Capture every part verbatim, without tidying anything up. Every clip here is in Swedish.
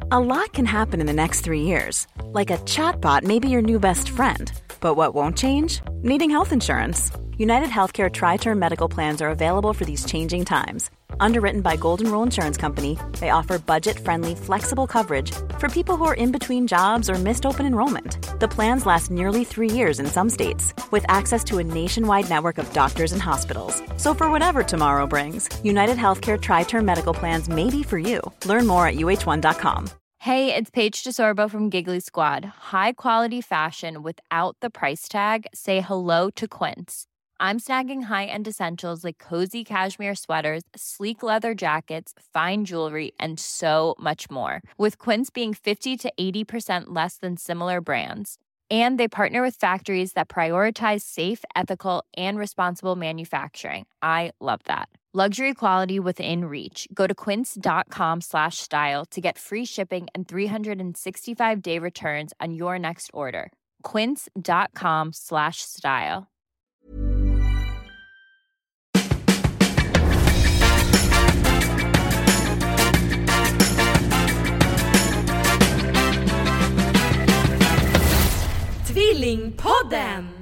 A lot can happen in the next three years. Like a chatbot may be your new best friend. But what won't change? Needing health insurance. United Healthcare Tri-Term Medical Plans are available for these changing times. Underwritten by Golden Rule Insurance Company, they offer budget-friendly, flexible coverage for people who are in between jobs or missed open enrollment. The plans last nearly three years in some states, with access to a nationwide network of doctors and hospitals. So for whatever tomorrow brings, United Healthcare Tri-Term Medical Plans may be for you. Learn more at U H one dot com. Hey, it's Paige DeSorbo from Giggly Squad. High quality fashion without the price tag. Say hello to Quince. I'm snagging high-end essentials like cozy cashmere sweaters, sleek leather jackets, fine jewelry, and so much more. With Quince being fifty to eighty percent less than similar brands. And they partner with factories that prioritize safe, ethical, and responsible manufacturing. I love that. Luxury quality within reach. Go to quince.com slash style to get free shipping and three sixty-five day returns on your next order. Quince.com slash style. Tvillingpodden!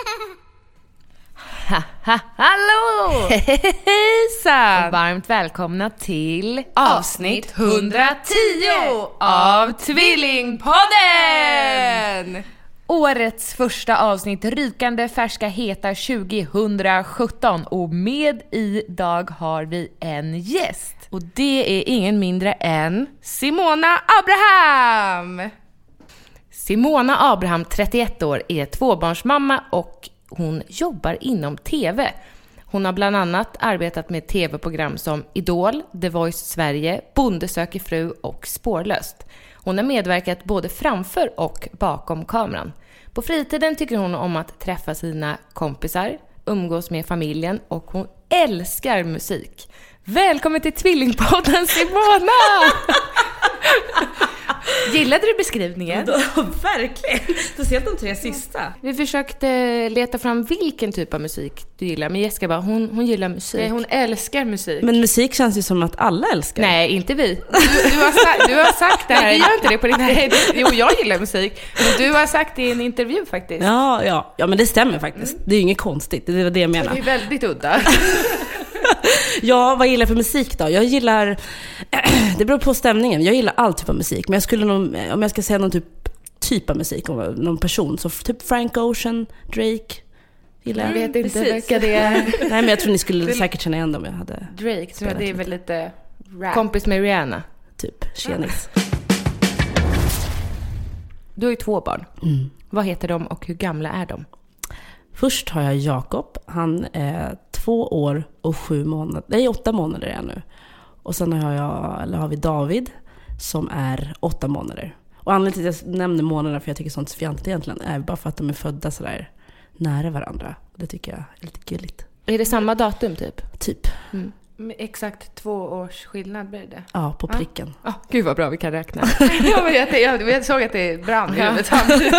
Ha, ha, hallå! Hejsan! Varmt välkomna till avsnitt hundratio av Tvillingpodden! Årets första avsnitt, rykande färska heta tjugohundrasjutton. Och med idag har vi en gäst. Och det är ingen mindre än Simona Abraham! Simona Abraham, trettioett år, är tvåbarnsmamma och hon jobbar inom tv. Hon har bland annat arbetat med tv-program som Idol, The Voice Sverige, Bonde söker fru och Spårlöst. Hon har medverkat både framför och bakom kameran. På fritiden tycker hon om att träffa sina kompisar, umgås med familjen och hon älskar musik. Välkommen till Tvillingpodden, Simona! Gillade du beskrivningen? Ja, verkligen. Speciellt de tre sista. Vi försökte leta fram vilken typ av musik du gillar. Men Jessica bara, hon, hon gillar musik. Nej, hon älskar musik. Men musik känns ju som att alla älskar. Nej, inte vi. Du, du, har, sa- du har sagt det här. Nej, vi gör inte det på riktigt. Nej, det, jo, jag gillar musik. Men du har sagt det i en intervju faktiskt. Ja, ja. ja men det stämmer faktiskt. Mm. Det är ju inget konstigt, det var det jag menar. Det är väldigt udda. Ja, vad gillar jag för musik då? Jag gillar, det beror på stämningen. Jag gillar all typ av musik. Men jag skulle nog, om jag ska säga någon typ, typ av musik, om någon person, så typ Frank Ocean, Drake. Gillar jag. Jag vet inte vilka det är. Nej, men jag tror ni skulle säkert känna igen dem jag hade. Drake, tror jag, det är väl lite rap. Kompis med Rihanna. Typ, tjenis. Du har ju två barn. Mm. Vad heter de och hur gamla är de? Först har jag Jakob. Han är två år och sju månader. Nej, åtta månader är jag nu. Och sen har, jag, eller har vi David som är åtta månader. Och anledningen till att jag nämner månaderna, för jag tycker sånt är fjantigt egentligen, är bara för att de är födda sådär nära varandra. Det tycker jag är lite gulligt. Är det samma datum typ? Typ. Mm. Med exakt två års skillnad blir det. Ja, på pricken. Ja, oh, gud vad bra vi kan räkna. Ja, men jag, jag, jag såg att det brann i huvudet samtidigt.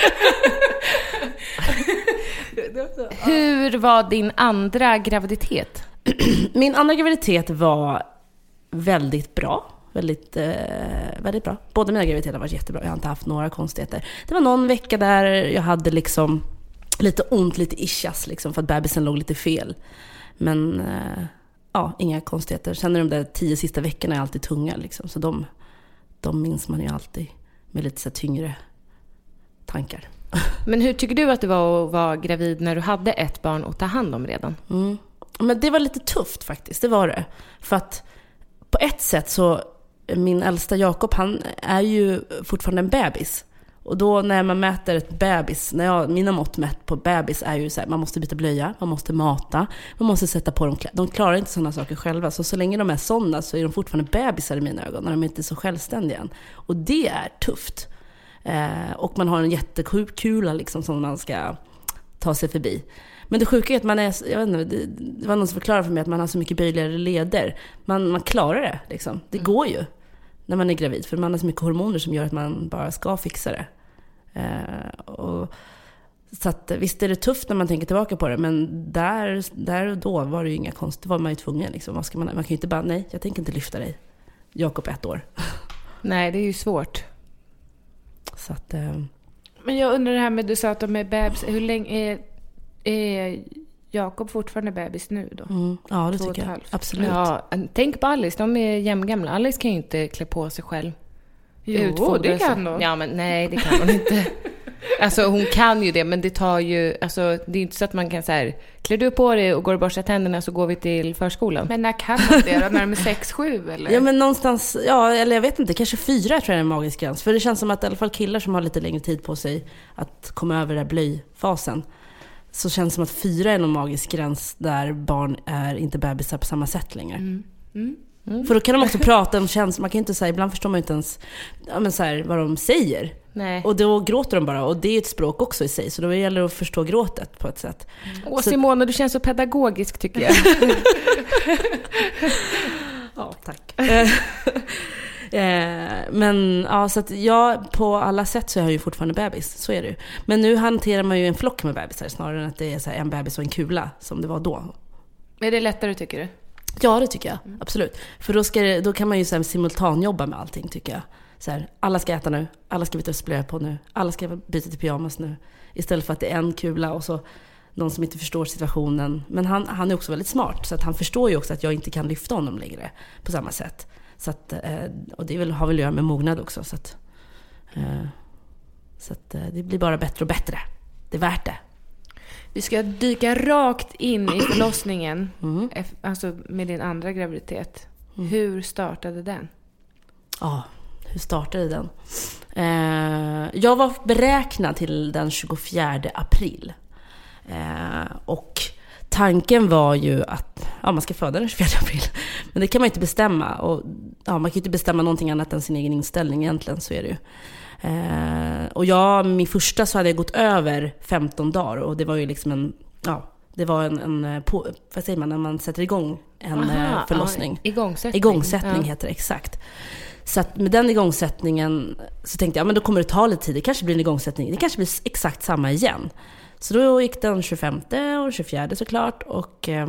Hur var din andra graviditet? Min andra graviditet var väldigt bra. Väldigt, eh, väldigt bra. Båda mina graviditeter har varit jättebra. Jag har inte haft några konstigheter. Det var någon vecka där jag hade liksom lite ont, lite ischias liksom, för att bebisen låg lite fel. Men eh, ja, inga konstigheter. Sen är de där tio sista veckorna är alltid tunga liksom, så de, de minns man ju alltid med lite så tyngre tankar. Men hur tycker du att det var att vara gravid när du hade ett barn och ta hand om redan? Mm. Men det var lite tufft faktiskt, det var det. För att på ett sätt så, min äldsta Jakob, han är ju fortfarande en bebis. Och då när man mäter ett bebis, när jag, mina mått mätt på bebis är ju så här, man måste byta blöja, man måste mata, man måste sätta på dem kläder. De klarar inte sådana saker själva, så så länge de är sådana så är de fortfarande bebisar i mina ögon, när de inte är så självständiga än. Och det är tufft. Eh, och man har en jättekula liksom som man ska ta sig förbi. Men det sjuka är att man är, jag vet inte, det, det var någon som förklarade för mig att man har så mycket böjligare leder. Man, man klarar det liksom. Det mm. går ju när man är gravid, för man har så mycket hormoner som gör att man bara ska fixa det. Eh, och, så att, visst är det tufft när man tänker tillbaka på det, men där, där och då var det ju inga konst, var man ju tvungen liksom. Vad ska man, man kan ju inte bara, nej, jag tänker inte lyfta dig. Jakob ett år. Nej, det är ju svårt. Så att... Eh... Men jag undrar det här med, du sa att de är bebis. Hur länge är, är Jakob fortfarande bebis nu då? Mm. Ja, det Två tycker jag. halvt. Absolut. Ja, tänk på Alice, de är jämngamla. Alice kan ju inte klä på sig själv. Jo, Utfodra det sig. kan hon. Ja, men nej, det kan hon inte. Alltså hon kan ju det, men det tar ju, alltså det är inte så att man kan så här, klär du på dig och går och borstar tänderna så går vi till förskolan. Men när kan man det då? När de är sex sju eller? Ja, men någonstans, ja, eller jag vet inte, kanske fyra tror jag är en magisk gräns. För det känns som att i alla fall killar som har lite längre tid på sig att komma över den här blöjfasen, så känns det som att fyra är en magisk gräns där barn är inte bebisar på samma sätt längre. Mm. Mm. Mm. För då kan de också prata om känslor. Man kan inte säga, ibland förstår man inte ens ja, men så här, vad de säger. Nej. Och då gråter de bara. Och det är ett språk också i sig. Så då gäller det att förstå gråtet på ett sätt. Åh, så... Simona, du känns så pedagogisk tycker jag. Ja, tack. Men ja, så att jag på alla sätt så är jag ju fortfarande bebis. Så är det ju. Men nu hanterar man ju en flock med bebisar snarare än att det är så här en bebis och en kula som det var då. Är det lättare tycker du? Ja, det tycker jag. Mm. Absolut. För då, ska det, då kan man ju så här simultanjobba med allting tycker jag. Så här, alla ska äta nu, alla ska byta blöja på nu, alla ska byta till pyjamas nu. Istället för att det är en kula och så någon som inte förstår situationen. Men han, han är också väldigt smart, så att han förstår ju också att jag inte kan lyfta honom längre på samma sätt. Så att, och det väl, har väl att göra med mognad också. Så att, så att det blir bara bättre och bättre. Det är värt det. Vi ska dyka rakt in i förlossningen, Mm. alltså med din andra graviditet. Mm. Hur startade den? Ja, hur startade den? Eh, jag var beräknad till den tjugofjärde april. Eh, och tanken var ju att ja, man ska föda den tjugofjärde april. Men det kan man inte bestämma. Och, ja, man kan inte bestämma någonting annat än sin egen inställning egentligen, så är det ju. Eh, och jag, min första så hade jag gått över femton dagar. Och det var ju liksom en, ja, det var en, en på, vad säger man, när man sätter igång en Aha, förlossning. Ja, igångsättning. Igångsättning ja. heter det, exakt. Så att med den igångsättningen så tänkte jag, ja men då kommer det ta lite tid. Det kanske blir en igångsättning, det kanske blir exakt samma igen. Så då gick den tjugofemte och tjugofjärde såklart. Och eh,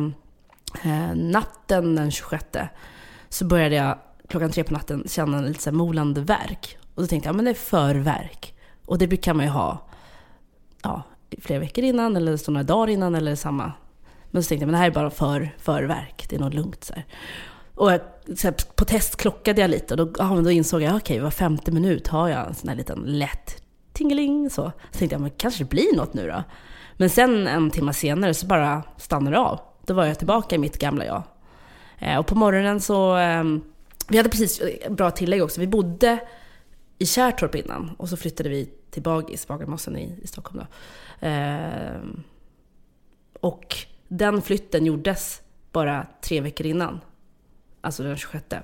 natten den tjugosjätte så började jag klockan tre på natten känna lite så här molande värk. Och då tänkte jag, ja men det är förvärk. Och det brukar man ju ha ja, flera veckor innan eller så några dagar innan eller samma. Men så tänkte jag, men det här är bara för, förvärk. Det är nog lugnt så här. Och jag, så här, på test klockade jag lite och då, ja, men då insåg jag, okej, okay, var femte minut har jag en sån här liten lätt tingeling så. Så tänkte jag, men kanske det blir något nu då. Men sen en timme senare så bara stannade det av. Då var jag tillbaka i mitt gamla jag. Eh, och på morgonen så, eh, vi hade precis, bra tillägg också, vi bodde i Kärrtorp innan och så flyttade vi till Bagis, Bagarmossen i, i Stockholm då. Eh, och den flytten gjordes bara tre veckor innan. Alltså den tjugosjätte.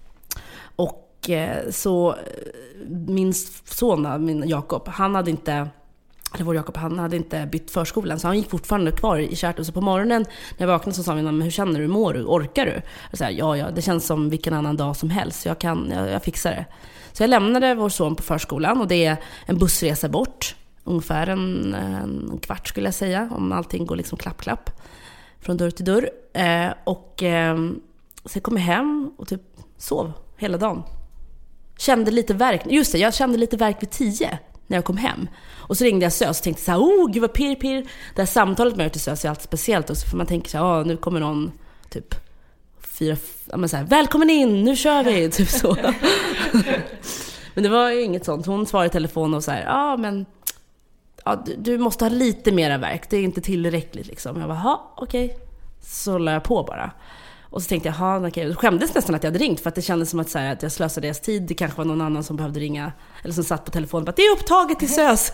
Och eh, så min son, min Jakob, han hade inte, eller vår Jakob, han hade inte bytt förskolan. Så han gick fortfarande kvar i Kärrtorp. Så på morgonen när jag vaknade så sa vi, men hur känner du, mår du, orkar du? Och så här, ja, ja, det känns som vilken annan dag som helst. Jag kan, jag, jag fixar det. Så jag lämnade vår son på förskolan och det är en bussresa bort. Ungefär en, en kvart skulle jag säga, om allting går liksom klapp-klapp. Från dörr till dörr. Eh, och eh, sen kom jag hem och typ sov hela dagen. Kände lite värk. Just det, jag kände lite värk vid tio när jag kom hem. Och så ringde jag Sös och tänkte så här, oh gud vad pirr pirr. Det här samtalet med till Sös är alltid speciellt också. För man tänker så här, oh, nu kommer någon typ fyra, ja men så här, välkommen in, nu kör vi. Typ så. Men det var ju inget sånt. Hon svarade i telefon och så här, ja men ja, du, du måste ha lite mera verk. Det är inte tillräckligt liksom. Jag bara, ja okej. Okay. Så la jag på bara. Och så tänkte jag, ja okej. Jag skämdes nästan att jag hade ringt. För att det kändes som att, så här, att jag slösade deras tid. Det kanske var någon annan som behövde ringa. Eller som satt på telefonen. Bara, det är upptaget till Sös.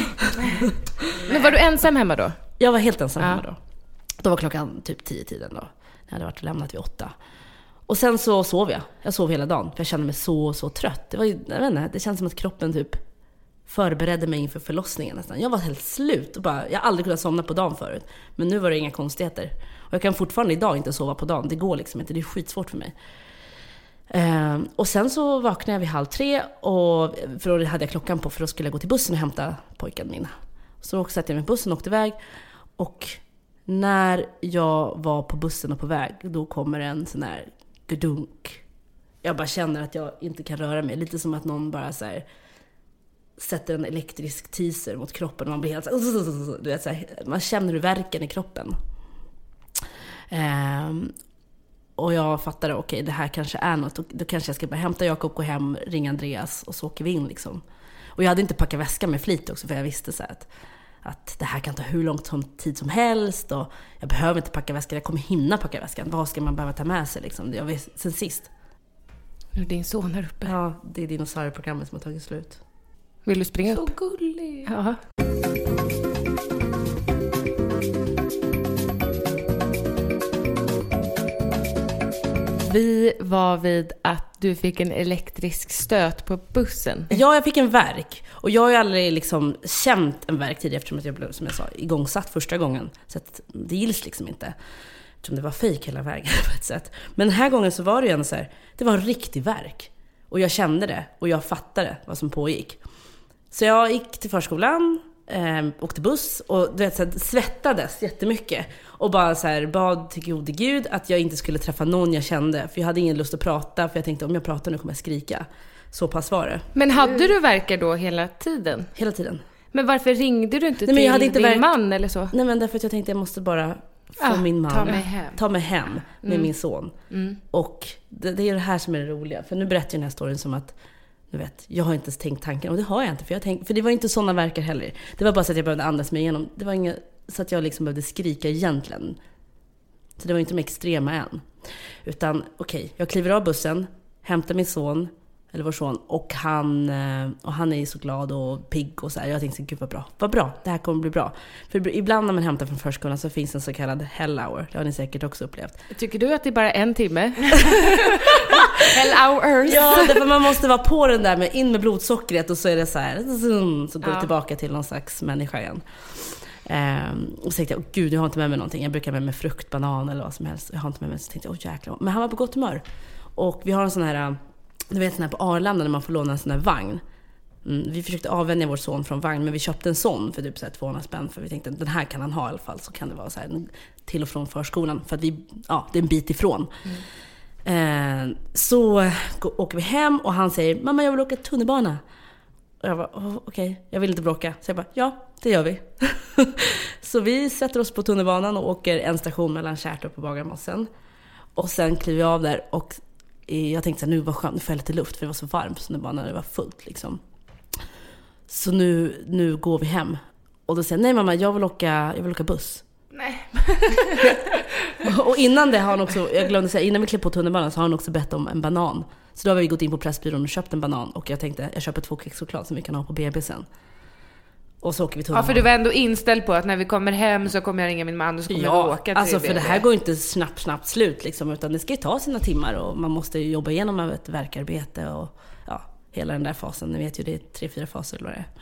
Men var du ensam hemma då? Jag var helt ensam ja. hemma då. Då var klockan typ tio tiden då. Jag hade varit lämnat vid åtta. Och sen så sov jag. Jag sov hela dagen. För jag kände mig så, så trött. Det var ju, jag vet inte, det känns som att kroppen typ förberedde mig inför förlossningen nästan. Jag var helt slut. Och bara, jag har aldrig kunnat somna på dagen förut. Men nu var det inga konstigheter. Och jag kan fortfarande idag inte sova på dagen. Det går liksom inte. Det är skitsvårt för mig. Ehm, och sen så vaknade jag vid halv tre. Och, för då hade jag klockan på. För då skulle jag gå till bussen och hämta pojken min. Så satte jag mig i bussen och åkte iväg. Och när jag var på bussen och på väg, då kommer en sån här gudunk. jag bara känner att jag inte kan röra mig. Lite som att någon bara så här sätter en elektrisk teaser mot kroppen och man blir helt så här, du vet, så här, man känner hur värken i kroppen. Um, och jag fattade, okej, okay, det här kanske är något. Och då kanske jag ska bara hämta Jakob, gå hem, ringa Andreas och så åker vi in liksom. Och jag hade inte packat väskan med flit också, för jag visste så här att, att det här kan ta hur långt som tid som helst. Och jag behöver inte packa väskan, jag kommer hinna packa väskan. Vad ska man behöva ta med sig liksom? Jag vet, sen sist. Nu är din son här uppe. Ja, det är dinosaurieprogrammet som har tagit slut. Vill du springa så upp? Så gullig. Ja. Vi var vid att du fick en elektrisk stöt på bussen. Ja, jag fick en värk. Och jag har ju aldrig liksom känt en värk tidigare eftersom jag blev, som jag sa, igångsatt första gången. Så att det gills liksom inte. Eftersom det var fake hela vägen på ett sätt. Men den här gången så var det ju ändå så här, det var en riktig värk. Och jag kände det. Och jag fattade vad som pågick. Så jag gick till förskolan, eh, åkte buss och du vet, så här, svettades jättemycket. Och bara så här, bad till gode Gud att jag inte skulle träffa någon jag kände. För jag hade ingen lust att prata, för jag tänkte om jag pratar nu kommer jag skrika. Så pass var det. Men hade du verkar då hela tiden? Hela tiden. Men varför ringde du inte Nej, men jag hade till inte din verk... man eller så? Nej, men därför att jag tänkte jag måste bara få ah, min man. Ta mig hem. Ta mig hem med mm. min son. Mm. Och det, det är det här som är det roliga. För nu berättar jag den här storyn som att du vet, jag har inte ens tänkt tanken. Och det har jag inte. För, jag tänkt, för det var inte sådana verkar heller. Det var bara så att jag behövde andas mig igenom. Det var inget så att jag liksom behövde skrika egentligen. Så det var inte de extrema än. Utan okej, okay, jag kliver av bussen. Hämtar min son. Eller vår son. Och han, och han är så glad och pigg och så här. Jag tänkte, gud vad bra. Vad bra, det här kommer bli bra. För ibland när man hämtar från förskolan så finns en så kallad hell hour. Det har ni säkert också upplevt. Tycker du att det är bara en timme? Hell hours. Ja, därför man måste vara på den där med in med blodsockret och så är det så här. Så går ja. det tillbaka till någon slags människa igen. Um, och så tänkte jag, oh, gud, jag har inte med mig någonting. Jag brukar med mig frukt, banan eller vad som helst. Jag har inte med mig, så tänkte jag, åh oh, jäklar. Men han var på gott humör. Och vi har en sån här, du vet sån här på Arlanda när man får låna en sån här vagn. Mm, vi försökte avvänja vår son från vagn, men vi köpte en sån för typ så här tvåhundra spänn. För vi tänkte att den här kan han ha i alla fall. Så kan det vara så här till och från förskolan. För att vi, ja, det är en bit ifrån. Mm. Eh, så åker vi hem och han säger, mamma jag vill åka tunnelbana. Och jag bara, oh, okej, okay. Jag vill inte bråka. Så jag bara, ja, det gör vi. Så vi sätter oss på tunnelbanan och åker en station mellan Kärrtorp och Bagarmossen. Och sen kliver vi av där och jag tänkte så här, nu var skönt, nu får jag lite luft för det var så varmt på tunnelbanan, det var fullt liksom. Så nu, nu går vi hem. Och då säger jag, nej mamma, jag vill åka, jag vill åka buss. Nej. Och innan det har han också, jag glömde säga, innan vi klev på tunnelbanan så har han också bett om en banan. Så då har vi gått in på Pressbyrån och köpt en banan. Och jag tänkte, jag köper två kexchoklad som vi kan ha på B B sen. Och så åker vi tunnelbanan. Ja, för du var ändå inställd på att när vi kommer hem så kommer jag ringa min man och så kommer ja, vi åka till alltså för B B. det här går inte snabbt, snabbt slut liksom. Utan det ska ju ta sina timmar och man måste jobba igenom ett verkarbete och ja, hela den där fasen. Ni vet ju, det är tre, fyra faser eller vad det är.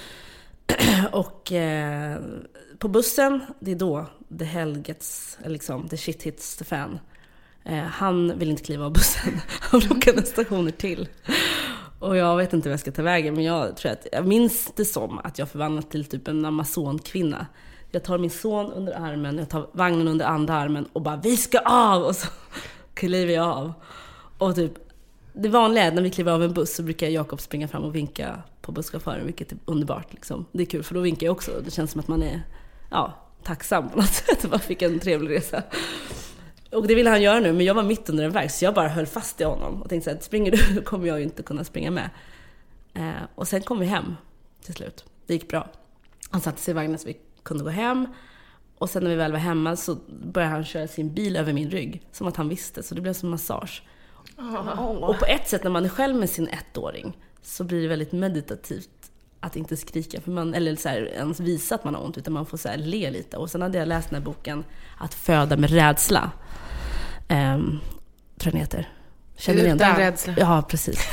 Och eh, på bussen, det är då the hell gets, liksom, the shit hits the fan. Eh, han vill inte kliva av bussen. Han åker några stationer till. Och jag vet inte vad jag ska ta vägen, men jag tror att jag minns det som att jag förvandlat till typ en amazonkvinna. Jag tar min son under armen, jag tar vagnen under andra armen och bara, vi ska av! Och så kliver jag av. Och typ, det vanliga är när vi kliver av en buss så brukar Jakob springa fram och vinka på busschauffören, vilket är underbart liksom. Det är kul för då vinkar jag också. Det känns som att man är ja, tacksam på något sätt. Man fick en trevlig resa. Och det ville han göra nu, men jag var mitt under en väg så jag bara höll fast i honom och tänkte så här, springer du, då kommer jag ju inte kunna springa med. Eh, och sen kom vi hem till slut. Det gick bra. Han satte sig i vagnen så vi kunde gå hem. Och sen när vi väl var hemma så började han köra sin bil över min rygg. Som att han visste, så det blev som massage. Oh. Och på ett sätt när man är själv med sin ettåring så blir det väldigt meditativt att inte skrika för man, eller så här, ens visa att man har ont, utan man får så här le lite. Och sen hade jag läst den här boken Att föda med rädsla. Um, tror jag den heter. Känner Utan igen? rädsla. Ja, precis.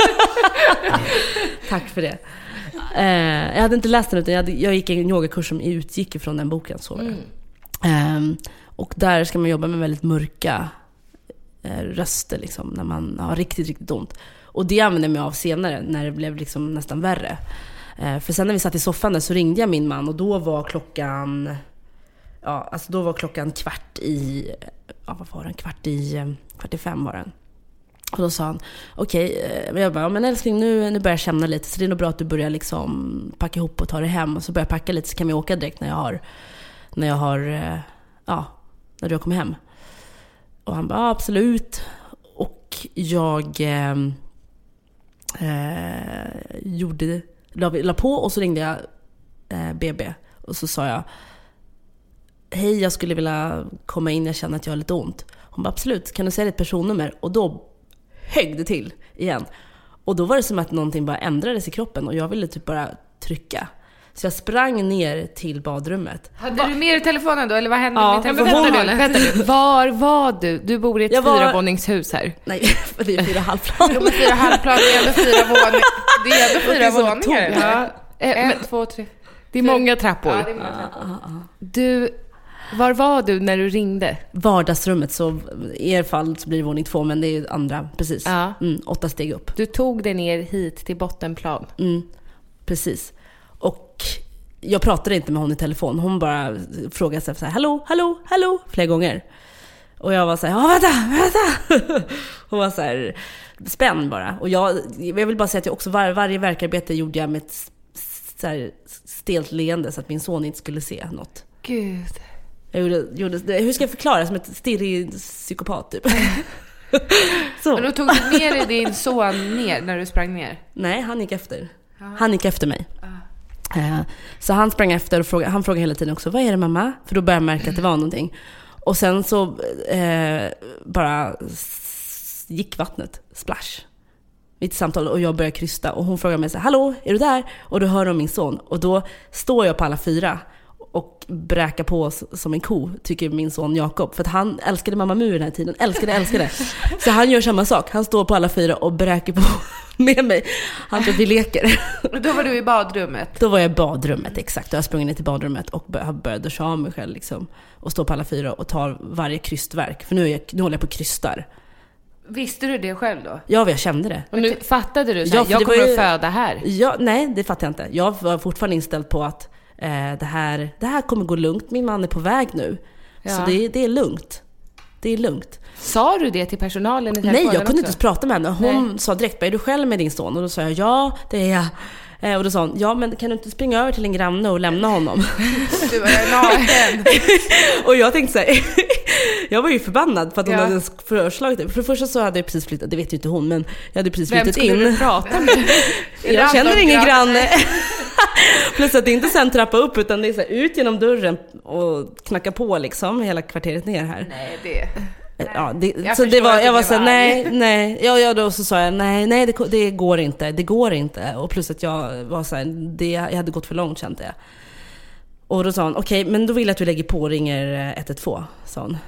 Tack för det. Uh, jag hade inte läst den, utan jag, hade, jag gick en yogakurs som utgick ifrån den boken. Så mm. um, och där ska man jobba med väldigt mörka uh, röster liksom, när man har riktigt, riktigt ont. Och det använde jag mig av senare när det blev liksom nästan värre. Uh, för sen när vi satt i soffan där så ringde jag min man och då var klockan ja, alltså då var klockan kvart i ja, vad var den? Kvart i kvart i fem var den. Och då sa han, okej, okay, jag bara, ja, men älskling, nu, nu börjar jag känna lite, så det är nog bra att du börjar liksom packa ihop och ta det hem. Och så börjar jag packa lite, så kan vi åka direkt när jag har, när jag har, ja, när du har kommit hem. Och han bara, ja, absolut. Och jag eh, eh, gjorde, la, la på, och så ringde jag eh, B B. Och så sa jag, hej, jag skulle vilja komma in, jag känner att jag har lite ont. Hon bara, absolut, kan du säga ditt personnummer? Och då högg det till igen. Och då var det som att någonting bara ändrades i kroppen, och jag ville typ bara trycka. Så jag sprang ner till badrummet. Hade Va? du med dig telefonen då, eller vad hände ja, med telefonen? Vänta, du, vänta du, var var du? Du bor i ett var... fyravåningshus här. Nej, det är fyra halvplan. Jo, men fyra halvplan, det är ändå fyra våningar. Det är ändå fyra våningar. Ja. En, men, två, tre. Det är många trappor. Ja, det är många trappor. Ah, ah, ah. Du... Var var du när du ringde? Vardagsrummet, så i er fall så blir det våning två, men det är andra, precis. Ja. Mm, åtta steg upp. Du tog dig ner hit till bottenplan. Mm, precis. Och jag pratade inte med hon i telefon. Hon bara frågade sig så här, hallå, hallå, hallå, flera gånger. Och jag var så här, ja, vänta, vänta. Hon var så här spänd bara. Och jag, jag vill bara säga att jag också var, varje verkarbete gjorde jag med ett så här stelt leende, så att min son inte skulle se något. Gud. Jag gjorde, gjorde, hur ska jag förklara? Som ett stirrig psykopat typ. Så. Men då tog du med dig din son ner när du sprang ner? Nej, han gick efter. Aha. Han gick efter mig. Ah. Uh, så han sprang efter och frågade, han frågade hela tiden också, vad är det mamma? För då började jag märka att det var någonting. Och sen så uh, bara gick vattnet, splash. Mitt samtal, och jag började krysta. Och hon frågade mig så här, hallå, är du där? Och då hör hon min son. Och då står jag på alla fyra och bräka på som en ko, tycker min son Jakob. För att han älskade Mamma Mu den här tiden. Älskade, älskade. Så han gör samma sak. Han står på alla fyra och bräker på med mig. Han tror att vi leker. Då var du i badrummet? Då var jag i badrummet, exakt. Och jag sprang ner till badrummet och började duscha av mig själv. Liksom, och stå på alla fyra och ta varje krystverk. För nu, är jag, nu håller jag på krystar. Visste du det själv då? Ja, jag kände det. Och nu fattade du så här, ja, jag kommer ju att föda här? Ja, nej, det fattade jag inte. Jag var fortfarande inställd på att Eh, det, här, det här kommer gå lugnt. Min man är på väg nu. Ja. Så det, det är lugnt. Det är lugnt. Sa du det till personalen i telefonen? Nej, jag kunde också inte ens prata med henne. Hon Nej. sa direkt, är du själv med din son? Och då sa jag, ja, det är jag. eh, Och då sa hon, ja, men kan du inte springa över till en granne och lämna honom? Du var naken. Och jag tänkte så här, jag var ju förbannad för att hon ja. hade föreslagit det. För det första så hade jag precis flyttat, det vet ju inte hon, men jag hade precis flyttat in. Vem skulle du prata med? Jag känner ingen granne. Plus att det inte sen trappa upp, utan det är så här, ut genom dörren och knacka på liksom hela kvarteret ner här. Nej, det... Ja, det, så det var, jag var så här, nej, nej. Ja, ja, då så sa jag, nej, nej, det, det går inte, det går inte. Och plus att jag var så här, det, jag hade gått för långt, kände jag. Och då sa hon, okej, okay, men då vill jag att du lägger på och ringer ett ett två, sa hon.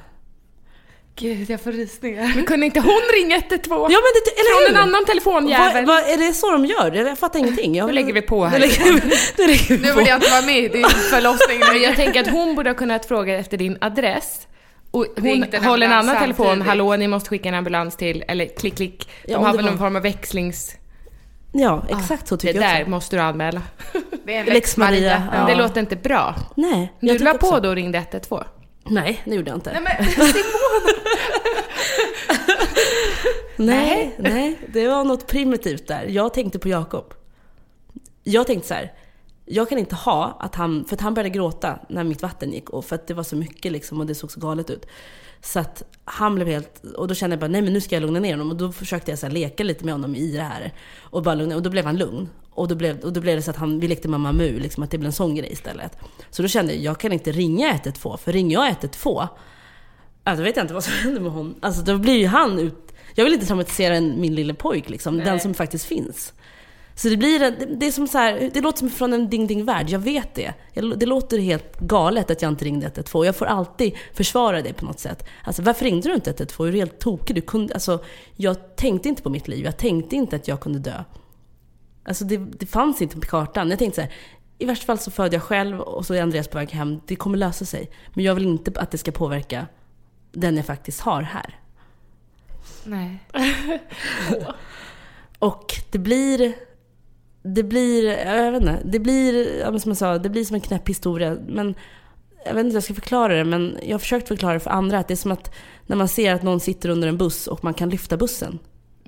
Gud, jag får rysningar. Men kunde inte hon ringa ett ett två? Ja, men det, eller från en annan telefonjävel. Vad, vad, är det så de gör? Jag fattar ingenting. Jag, nu lägger vi på här. Nu, lägger vi, nu, lägger vi på. Nu vill jag inte vara med i din förlossning. Men jag tänker att hon borde ha kunnat fråga efter din adress. Och hon håller en annan telefon. Samtidigt. Hallå, ni måste skicka en ambulans till. Eller klick, klick. De ja, har väl var... någon form av växlings... Ja, exakt så tycker det jag. Det där också. Måste du anmäla. Det är en Lex Maria. Ja. Det låter inte bra. Nej. Du la på också. Då och ringde ett ett två. Nej, det gjorde jag inte. Nej, men nej, nej, det var något primitivt där. Jag tänkte på Jakob. Jag tänkte så här, jag kan inte ha att han, för att han började gråta när mitt vatten gick, och för att det var så mycket liksom, och det såg så galet ut. Så att han blev helt, och då kände jag bara, nej, men nu ska jag lugna ner honom. Och då försökte jag så här leka lite med honom i det här och bara lugna, och då blev han lugn. Och då blev, och då blev det så att han, vi lekte Mamma Mu, liksom, att det blev en sån grej istället. Så då kände jag, jag kan inte ringa ett ett två, för ringer jag ett ett två, alltså vet jag inte vad som händer med honom. Alltså då blir ju han ut, jag vill inte traumatisera en, min lille pojk liksom, nej. Den som faktiskt finns. Så det blir, det, det är som så här, det låter som från en ding-ding-värld, jag vet det. Det låter helt galet att jag inte ringde ett ett två. Jag får alltid försvara det på något sätt. Alltså, varför ringde du inte ett ett två? Du är helt tokig. Du kunde, alltså, jag tänkte inte på mitt liv. Jag tänkte inte att jag kunde dö. Alltså, det, det fanns inte på kartan. Jag tänkte så här, i värsta fall så födde jag själv och så är Andreas på väg hem. Det kommer lösa sig. Men jag vill inte att det ska påverka den jag faktiskt har här. Nej. Och det blir... Det blir, jag vet inte, det blir, som jag sa, det blir som en knäpp historia. Men jag vet inte hur jag ska förklara det, men jag har försökt förklara det för andra, att det är som att när man ser att någon sitter under en buss och man kan lyfta bussen.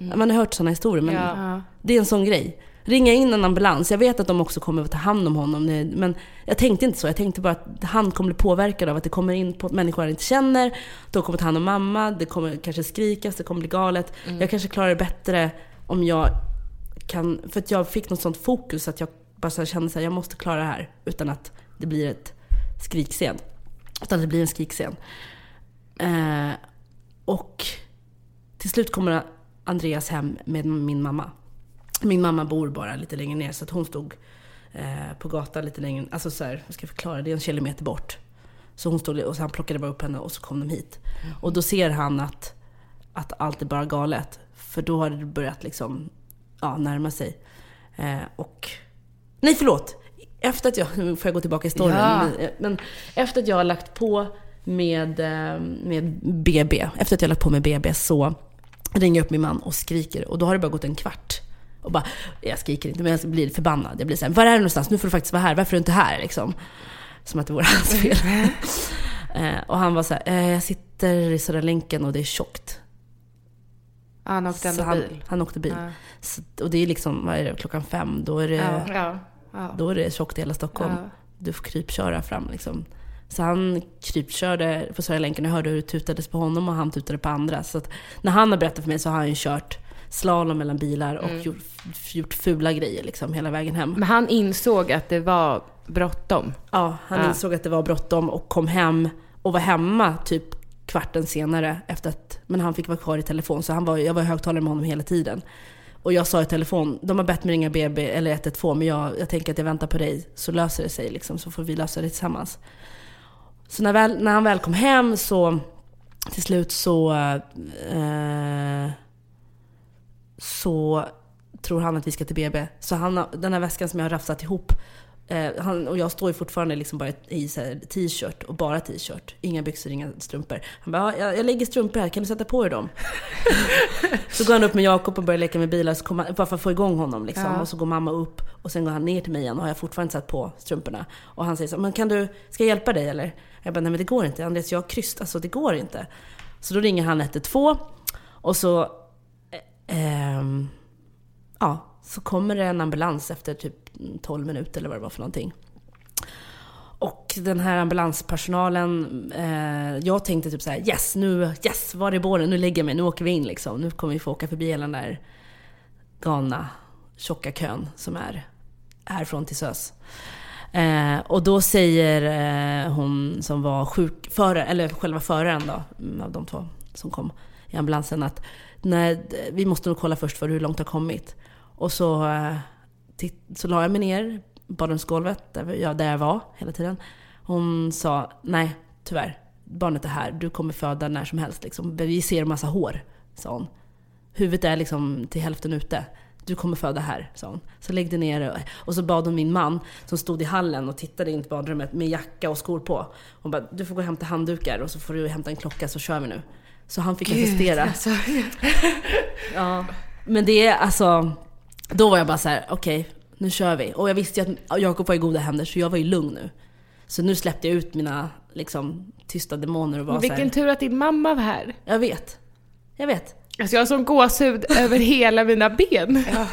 Mm. Man har hört sådana historier, men Ja. det är en sån grej. Ringa in en ambulans. Jag vet att de också kommer att ta hand om honom. Men jag tänkte inte så. Jag tänkte bara att han kommer bli påverkad av att det kommer in på människor han inte känner. De kommer ta hand om mamma. Det kommer kanske skrikas. Det kommer bli galet. Mm. Jag kanske klarar det bättre om jag kan... För att jag fick något sånt fokus att jag bara så kände att jag måste klara det här. Utan att det blir ett skrikscen. Utan att det blir en skrikscen. Eh, och till slut kommer Andreas hem med min mamma. Min mamma bor bara lite längre ner, så att hon stod eh, på gatan lite längre. Alltså så här, jag ska förklara, det är en kilometer bort. Så hon stod och så han plockade bara upp henne och så kom de hit. Mm. Och då ser han att, att allt är bara galet. För då har det börjat liksom, ja, närma sig. Eh, och... Nej, förlåt! Efter att jag... Nu får jag gå tillbaka i storyn. Ja. Men, men efter att jag har lagt på med, med B B. Efter att jag har lagt på med B B så ringer jag upp min man och skriker. Och då har det bara gått en kvart. Och bara, jag skriker inte, men jag blir förbannad. Jag blir så här, var är du någonstans? Nu får du faktiskt vara här. Varför är du inte här? Liksom. Som att det vore hans fel. eh, och han var så här, eh, jag sitter i Södra länken och det är tjockt. Han åkte ändå han, bil. Han åkte bil. Ja. Så, och det är liksom, vad är det, klockan fem. Då är det, Ja. Ja. Ja. då är det tjockt i hela Stockholm. Ja. Du får krypköra fram liksom. Så han krypkörde på Södra länken. Jag hörde hur det tutades på honom och han tutade på andra. Så att när han har berättat för mig så har han ju kört slalom mellan bilar och mm. gjort, gjort fula grejer liksom hela vägen hem. Men han insåg att det var bråttom. Ja, han ja. insåg att det var bråttom och kom hem och var hemma typ kvarten senare efter att, men han fick vara kvar i telefon, så han var, jag var i högtalare med honom hela tiden. Och jag sa i telefon, de har bett mig ringa B B eller ett ett två, men jag, jag tänker att jag väntar på dig, så löser det sig liksom, så får vi lösa det tillsammans. Så när, väl, när han väl kom hem så till slut så eh, så tror han att vi ska till B B. Så han, den här väskan som jag har rafsat ihop, eh, han, och jag står ju fortfarande liksom bara i så här, t-shirt och bara t-shirt, inga byxor, inga strumpor. Han bara, jag, jag lägger strumpor här, kan du sätta på er dem? Så går han upp med Jakob och börjar leka med bilar, så kommer, bara för att få igång honom liksom. Ja. Och så går mamma upp och sen går han ner till mig igen och har jag fortfarande inte satt på strumporna. Och han säger så, men kan du, ska jag hjälpa dig eller? Jag bara, nej men det går inte, Andreas, jag har kryst, alltså det går inte. Så då ringer han ett ett två och så ehm, ja, så kommer det en ambulans efter typ tolv minuter eller vad det var för någonting. Och den här ambulanspersonalen, eh, jag tänkte typ så här, yes, nu, yes, var är båren, nu lägger jag mig, nu åker vi in liksom. Nu kommer vi få åka förbi hela den där galna, tjocka kön som är härifrån till Sös. Eh, och då säger eh, hon som var sjukförare, eller själva föraren då, av de två som kom i ambulansen, att nej, vi måste nog kolla först för hur långt det har kommit. Och så, eh, titt, så la jag mig ner badrumsgolvet där jag, där jag var hela tiden. Hon sa, nej tyvärr, barnet är här, du kommer föda när som helst liksom. Vi ser en massa hår, sa hon. Huvudet är liksom till hälften ute. Du kommer föda här, sa hon. Så lägg dig ner. Och så bad hon min man som stod i hallen och tittade in i badrummet med jacka och skor på. Hon bara, du får gå och hämta handdukar och så får du hämta en klocka, så kör vi nu. Så han fick Gud, assistera. Alltså. Ja. Men det är alltså, då var jag bara så här, okej, okay, nu kör vi. Och jag visste ju att Jakob var i goda händer, så jag var ju lugn nu. Så nu släppte jag ut mina liksom tysta demoner och var vilken så här, tur att din mamma var här. Jag vet. Jag vet. Alltså jag har sån gåshud över hela mina ben. Ja.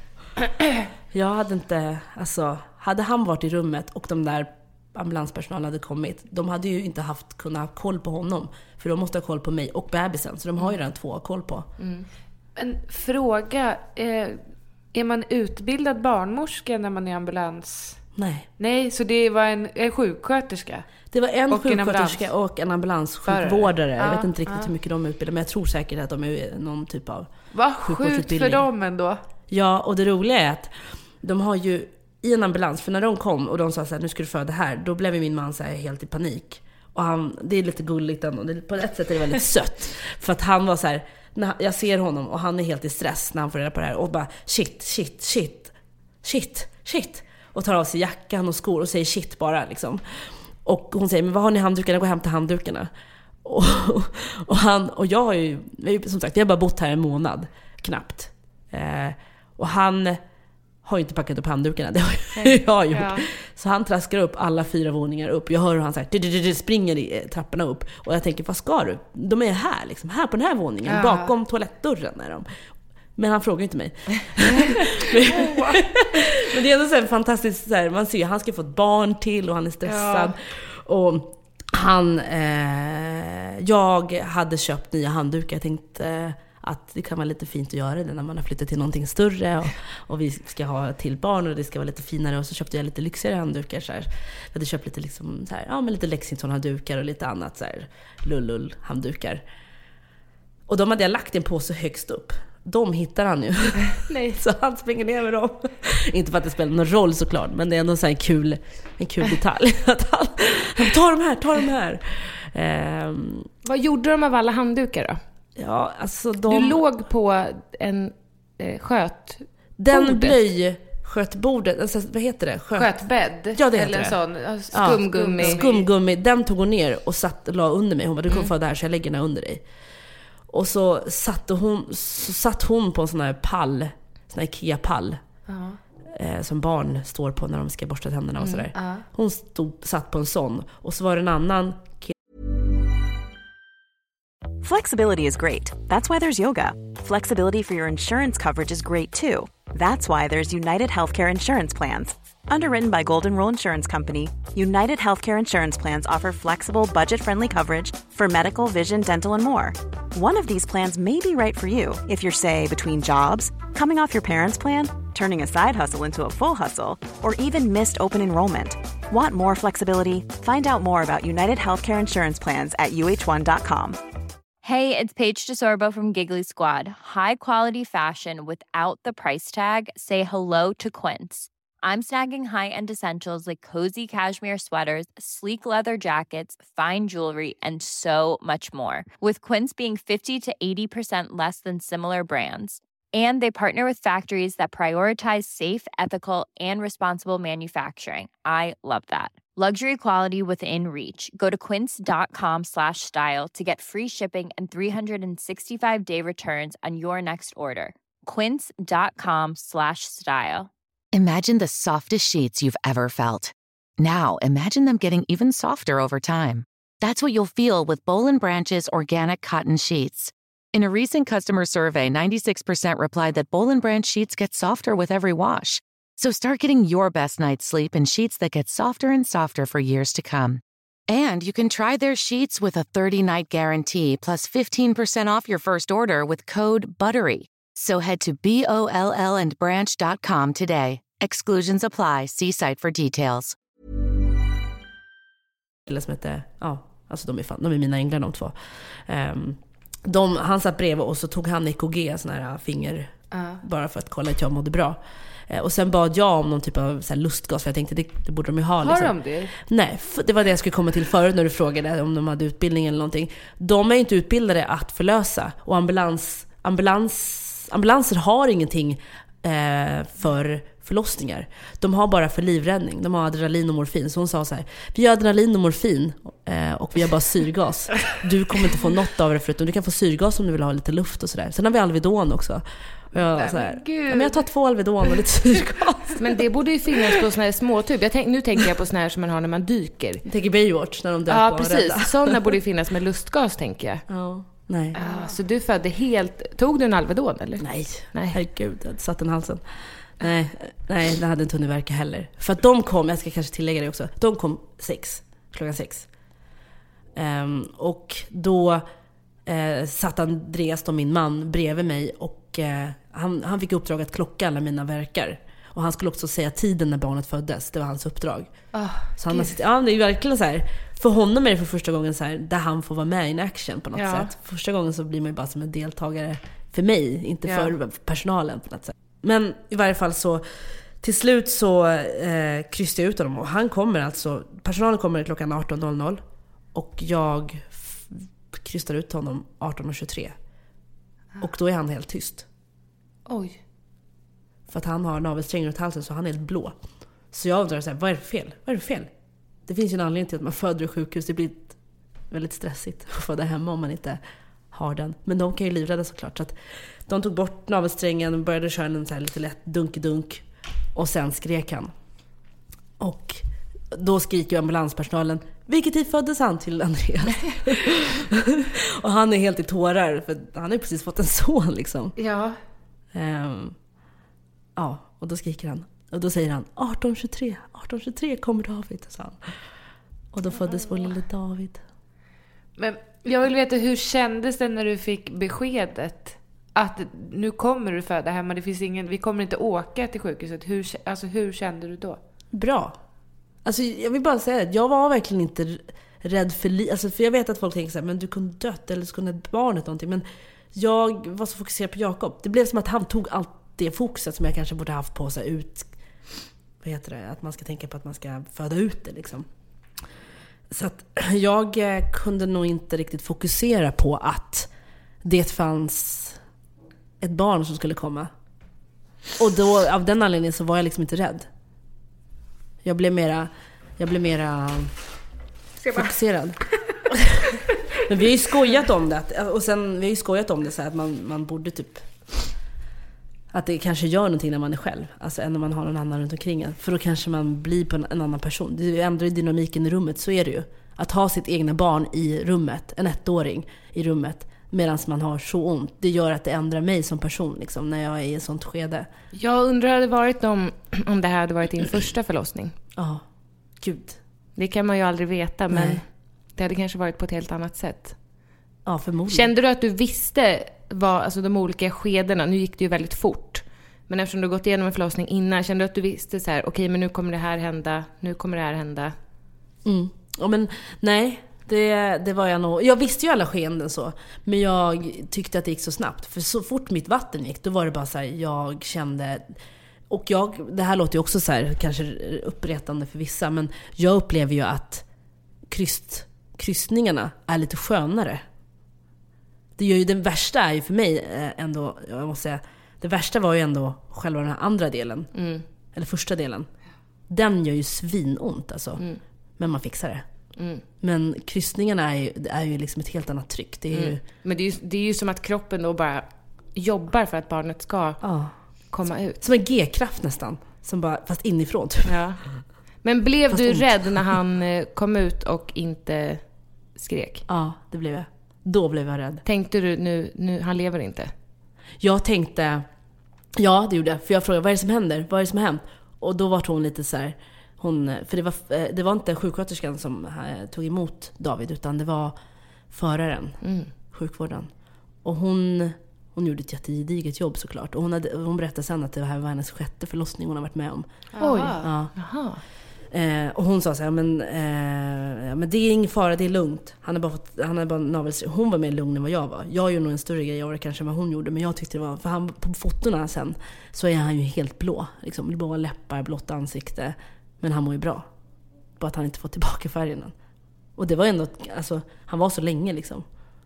Jag hade inte, alltså, hade han varit i rummet och de där ambulanspersonalen hade kommit, de hade ju inte haft kunnat ha koll på honom, för de måste ha koll på mig och bebisen, så de har ju redan två att koll på. Mm. En fråga, eh, är man utbildad barnmorska när man är ambulans? Nej. Nej, så det var en, en sjuksköterska? Det var en och sjuksköterska en och en ambulanssjukvårdare. Ja, jag vet inte riktigt ja. hur mycket de utbildar, men jag tror säkert att de är någon typ av vad sjukt för dem ändå. Ja, och det roliga är att de har ju i en ambulans, för när de kom och de sa så här, nu ska du föda här, då blev min man så här helt i panik. Och han, det är lite gulligt och det, på ett sätt är det väldigt sött. För att han var så här, när jag ser honom och han är helt i stress när han får reda på det här och bara shit, shit, shit, shit, shit. Och tar av sig jackan och skor och säger shit bara liksom. Och hon säger, men vad har ni handdukarna? Gå hem till handdukarna. Och, och, han, och jag har ju, som sagt, jag har bara bott här en månad, knappt. Eh, och han har ju inte packat upp handdukarna, det har jag gjort. Ja. Så han traskar upp alla fyra våningar upp. Jag hör hur han så här, springer i trapporna upp. Och jag tänker, vad ska du? De är här, liksom, här på den här våningen, ja. Bakom toalettdörren är de. Men han frågar inte mig. Men det är ändå så här fantastiskt så här, man ser han ska få ett barn till och han är stressad. Ja. Och han eh, jag hade köpt nya handdukar. Jag tänkte eh, att det kan vara lite fint att göra det när man har flyttat till någonting större och, och vi ska ha till barn och det ska vara lite finare, och så köpte jag lite lyxigare handdukar så här. Jag hade köpt lite liksom så här, ja men lite Lexington handdukar och lite annat så här lullull handdukar. Och de hade jag lagt i en påse högst upp. De hittar han ju. Nej. Så han springer ner med dem. Inte för att det spelar någon roll såklart, men det är ändå så här en kul, en kul detalj. Att han, han tar de här, tar de här. Um, Vad gjorde de av alla handdukar då? Ja, alltså de... Du låg på en eh, sköt... Den blöj... Skötbordet, alltså, vad heter det? Sköt... Skötbädd? Ja, det eller heter en sån skumgummi. Ja, skumgummi, den tog hon ner och satt, la under mig. Hon bara, du kommer mm. få det här så jag lägger den under dig. Och så satt hon, så satt hon på en sån här pall, sån här Ikea-pall. Uh-huh. eh, som barn står på när de ska borsta tänderna och sådär. Uh-huh. Hon stod, satt på en sån. Och så var det en annan kille. Flexibility is great. That's why there's yoga. Flexibility for your insurance coverage is great too. That's why there's United Healthcare Insurance Plans. Underwritten by Golden Rule Insurance Company, United Healthcare Insurance Plans offer flexible, budget-friendly coverage for medical, vision, dental, and more. One of these plans may be right for you if you're, say, between jobs, coming off your parents' plan, turning a side hustle into a full hustle, or even missed open enrollment. Want more flexibility? Find out more about United Healthcare Insurance Plans at U H one dot com. Hey, it's Paige DeSorbo from Giggly Squad. High quality fashion without the price tag. Say hello to Quince. I'm snagging high-end essentials like cozy cashmere sweaters, sleek leather jackets, fine jewelry, and so much more. With Quince being fifty to eighty percent less than similar brands. And they partner with factories that prioritize safe, ethical, and responsible manufacturing. I love that. Luxury quality within reach. Go to quince.com slash style to get free shipping and three sixty-five day returns on your next order. Quince.com slash style. Imagine the softest sheets you've ever felt. Now imagine them getting even softer over time. That's what you'll feel with Boll and Branch's organic cotton sheets. In a recent customer survey, ninety-six percent replied that Boll and Branch sheets get softer with every wash. So start getting your best night's sleep in sheets that get softer and softer for years to come. And you can try their sheets with a thirty-night guarantee plus fifteen percent off your first order with code BUTTERY. So head to B O L L and branch dot com today. Exclusions apply. See site for details. Eller som heter, ja, alltså de är fan, de är mina änglar de två. Um, de, han satt bredvid och så tog han E K G, sån här finger, uh. bara för att kolla att jag mådde bra. Uh, och sen bad jag om någon typ av så här lustgas, för jag tänkte det, det borde de ju ha. Har liksom. de det? Nej, det var det jag skulle komma till förut när du frågade om de hade utbildning eller någonting. De är inte utbildade att förlösa, och ambulans, ambulans ambulanser har ingenting eh, för förlossningar. De har bara för livräddning. De har adrenalin och morfin. Så hon sa så här: vi har adrenalin och morfin eh, och vi har bara syrgas. Du kommer inte få något av det, förutom du kan få syrgas om du vill ha lite luft och sådär. Sen har vi Alvedon också. Jag, så här, ja, men jag tar två Alvedon och lite syrgas. Men det borde ju finnas på såna här småtub. Jag tänk, nu tänker jag på såna här som man har när man dyker. Jag tänker Baywatch när de dör. Ja, precis. Sådana borde ju finnas med lustgas, tänker jag. Ja. Nej. Ah, så du födde helt... Tog du en Alvedon eller? Nej, nej. Herregud, jag hade satt den halsen. Nej, nej, det hade inte hunnit verka heller. För att de kom, jag ska kanske tillägga det också. De kom sex, klockan sex. Um, och då uh, satt Andreas, då, min man, bredvid mig. Och uh, han, han fick uppdrag att klocka alla mina verkar. Och han skulle också säga tiden när barnet föddes. Det var hans uppdrag. Oh, så han har sitt, ja, det är verkligen så här. För honom är det för första gången så här, där han får vara med i action på något ja. sätt. Första gången så blir man ju bara som en deltagare för mig, inte ja. för personalen på något sätt. Men i varje fall så till slut så eh, kryssade jag ut honom. Och han kommer alltså, personalen kommer klockan arton noll noll. Och jag f- kryssar ut honom arton tjugotre. Och då är han helt tyst. Oj. För att han har navelsträngen runt halsen, så han är helt blå. Så jag undrar så här, vad är det för fel? Vad är det för fel? Det finns ju en anledning till att man föder i sjukhus. Det blir väldigt stressigt att föda hemma om man inte har den. Men de kan ju livrädda såklart. Så att de tog bort navelsträngen och började köra en så här lite lätt dunk-dunk. Och sen skrek han. Och då skriker ju ambulanspersonalen: vilket tid föddes han till Andreas? Och han är helt i tårar, för han har ju precis fått en son liksom. Ja. Um, ja, och då skriker han. Och då säger han arton tjugotre, arton tjugotre kommer David, sa han. Och då föddes vår lille David. Men jag vill veta, hur kändes det när du fick beskedet att nu kommer du föda hemma, det finns ingen, vi kommer inte åka till sjukhuset. Hur, alltså, hur kände du då? Bra. Alltså, jag vill bara säga att jag var verkligen inte rädd för li- alltså, för jag vet att folk tänker så här, men du kunde dött eller så kunde barnet någonting. Men jag var så fokuserad på Jakob. Det blev som att han tog allt det fokuset som jag kanske borde haft på sig ut. Vad heter det? Att man ska tänka på att man ska föda ut det liksom. Så att jag kunde nog inte riktigt fokusera på att det fanns ett barn som skulle komma. Och då, av den anledningen så var jag liksom inte rädd. Jag blev mera, jag blev mera fokuserad. Men vi har ju skojat om det. Och sen, vi har ju skojat om det så här att man, man borde typ... Att det kanske gör någonting när man är själv. Alltså än när man har någon annan runt omkring en. För då kanske man blir på en, en annan person. Det ändrar dynamiken i rummet, så är det ju. Att ha sitt egna barn i rummet, en ettåring i rummet, medan man har så ont. Det gör att det ändrar mig som person liksom, när jag är i ett sånt skede. Jag undrar hade varit om, om det här hade varit din första förlossning. Ja, gud. Det kan man ju aldrig veta, men Nej. det hade kanske varit på ett helt annat sätt. Ja, förmodligen. Kände du att du visste vad, alltså de olika skedena, nu gick det ju väldigt fort. Men eftersom du gått igenom en förlossning innan, kände du att du visste så här, okej, okay, men nu kommer det här hända, nu kommer det här hända? Mm. Ja, men nej, det, det var jag nog. Jag visste ju alla skeenden så, men jag tyckte att det gick så snabbt. För så fort mitt vatten gick, då var det bara så här, jag kände... Och jag, det här låter ju också så här, kanske uppretande för vissa, men jag upplever ju att kryst, krystningarna är lite skönare. Det gör ju, den värsta är ju för mig ändå, jag måste säga, det värsta var ju ändå själva den här andra delen. Mm. Eller första delen. Den gör ju svinont alltså. Mm. Men man fixar det. Mm. Men krystningarna är ju, är ju liksom ett helt annat tryck. Det är mm. ju... Men det är, ju, det är ju som att kroppen då bara jobbar för att barnet ska ja. komma ut. Som en G-kraft nästan. Som bara, fast inifrån typ. Ja. Men blev fast du ont. Rädd när han kom ut och inte skrek? Ja, det blev jag. Då blev jag rädd. Tänkte du nu, nu han lever inte? Jag tänkte, ja det gjorde jag. För jag frågade, vad är det som händer? Vad är det som har hänt? Och då var hon lite så här, hon, för det var, det var inte sjuksköterskan som tog emot David, utan det var föraren, mm. sjukvården. Och hon, hon gjorde ett jättegediget jobb såklart. Och hon, hade, hon berättade sen att det här var hennes sjätte förlossning hon har varit med om. Oj, ja. Jaha. Eh, och hon sa så här, men, eh, men det är ingen fara, det är lugnt. Han har bara fått, han har bara navels. Hon var mer lugn än vad jag var. Jag gjorde nog en större grej av det kanske än vad hon gjorde, men jag tyckte det var, för han, på fotorna sen så är han ju helt blå, liksom, blåa läppar, blått ansikte, men han mår ju bra. Bara att han inte fått tillbaka färgen än. Och det var ändå, alltså, han var så länge liksom.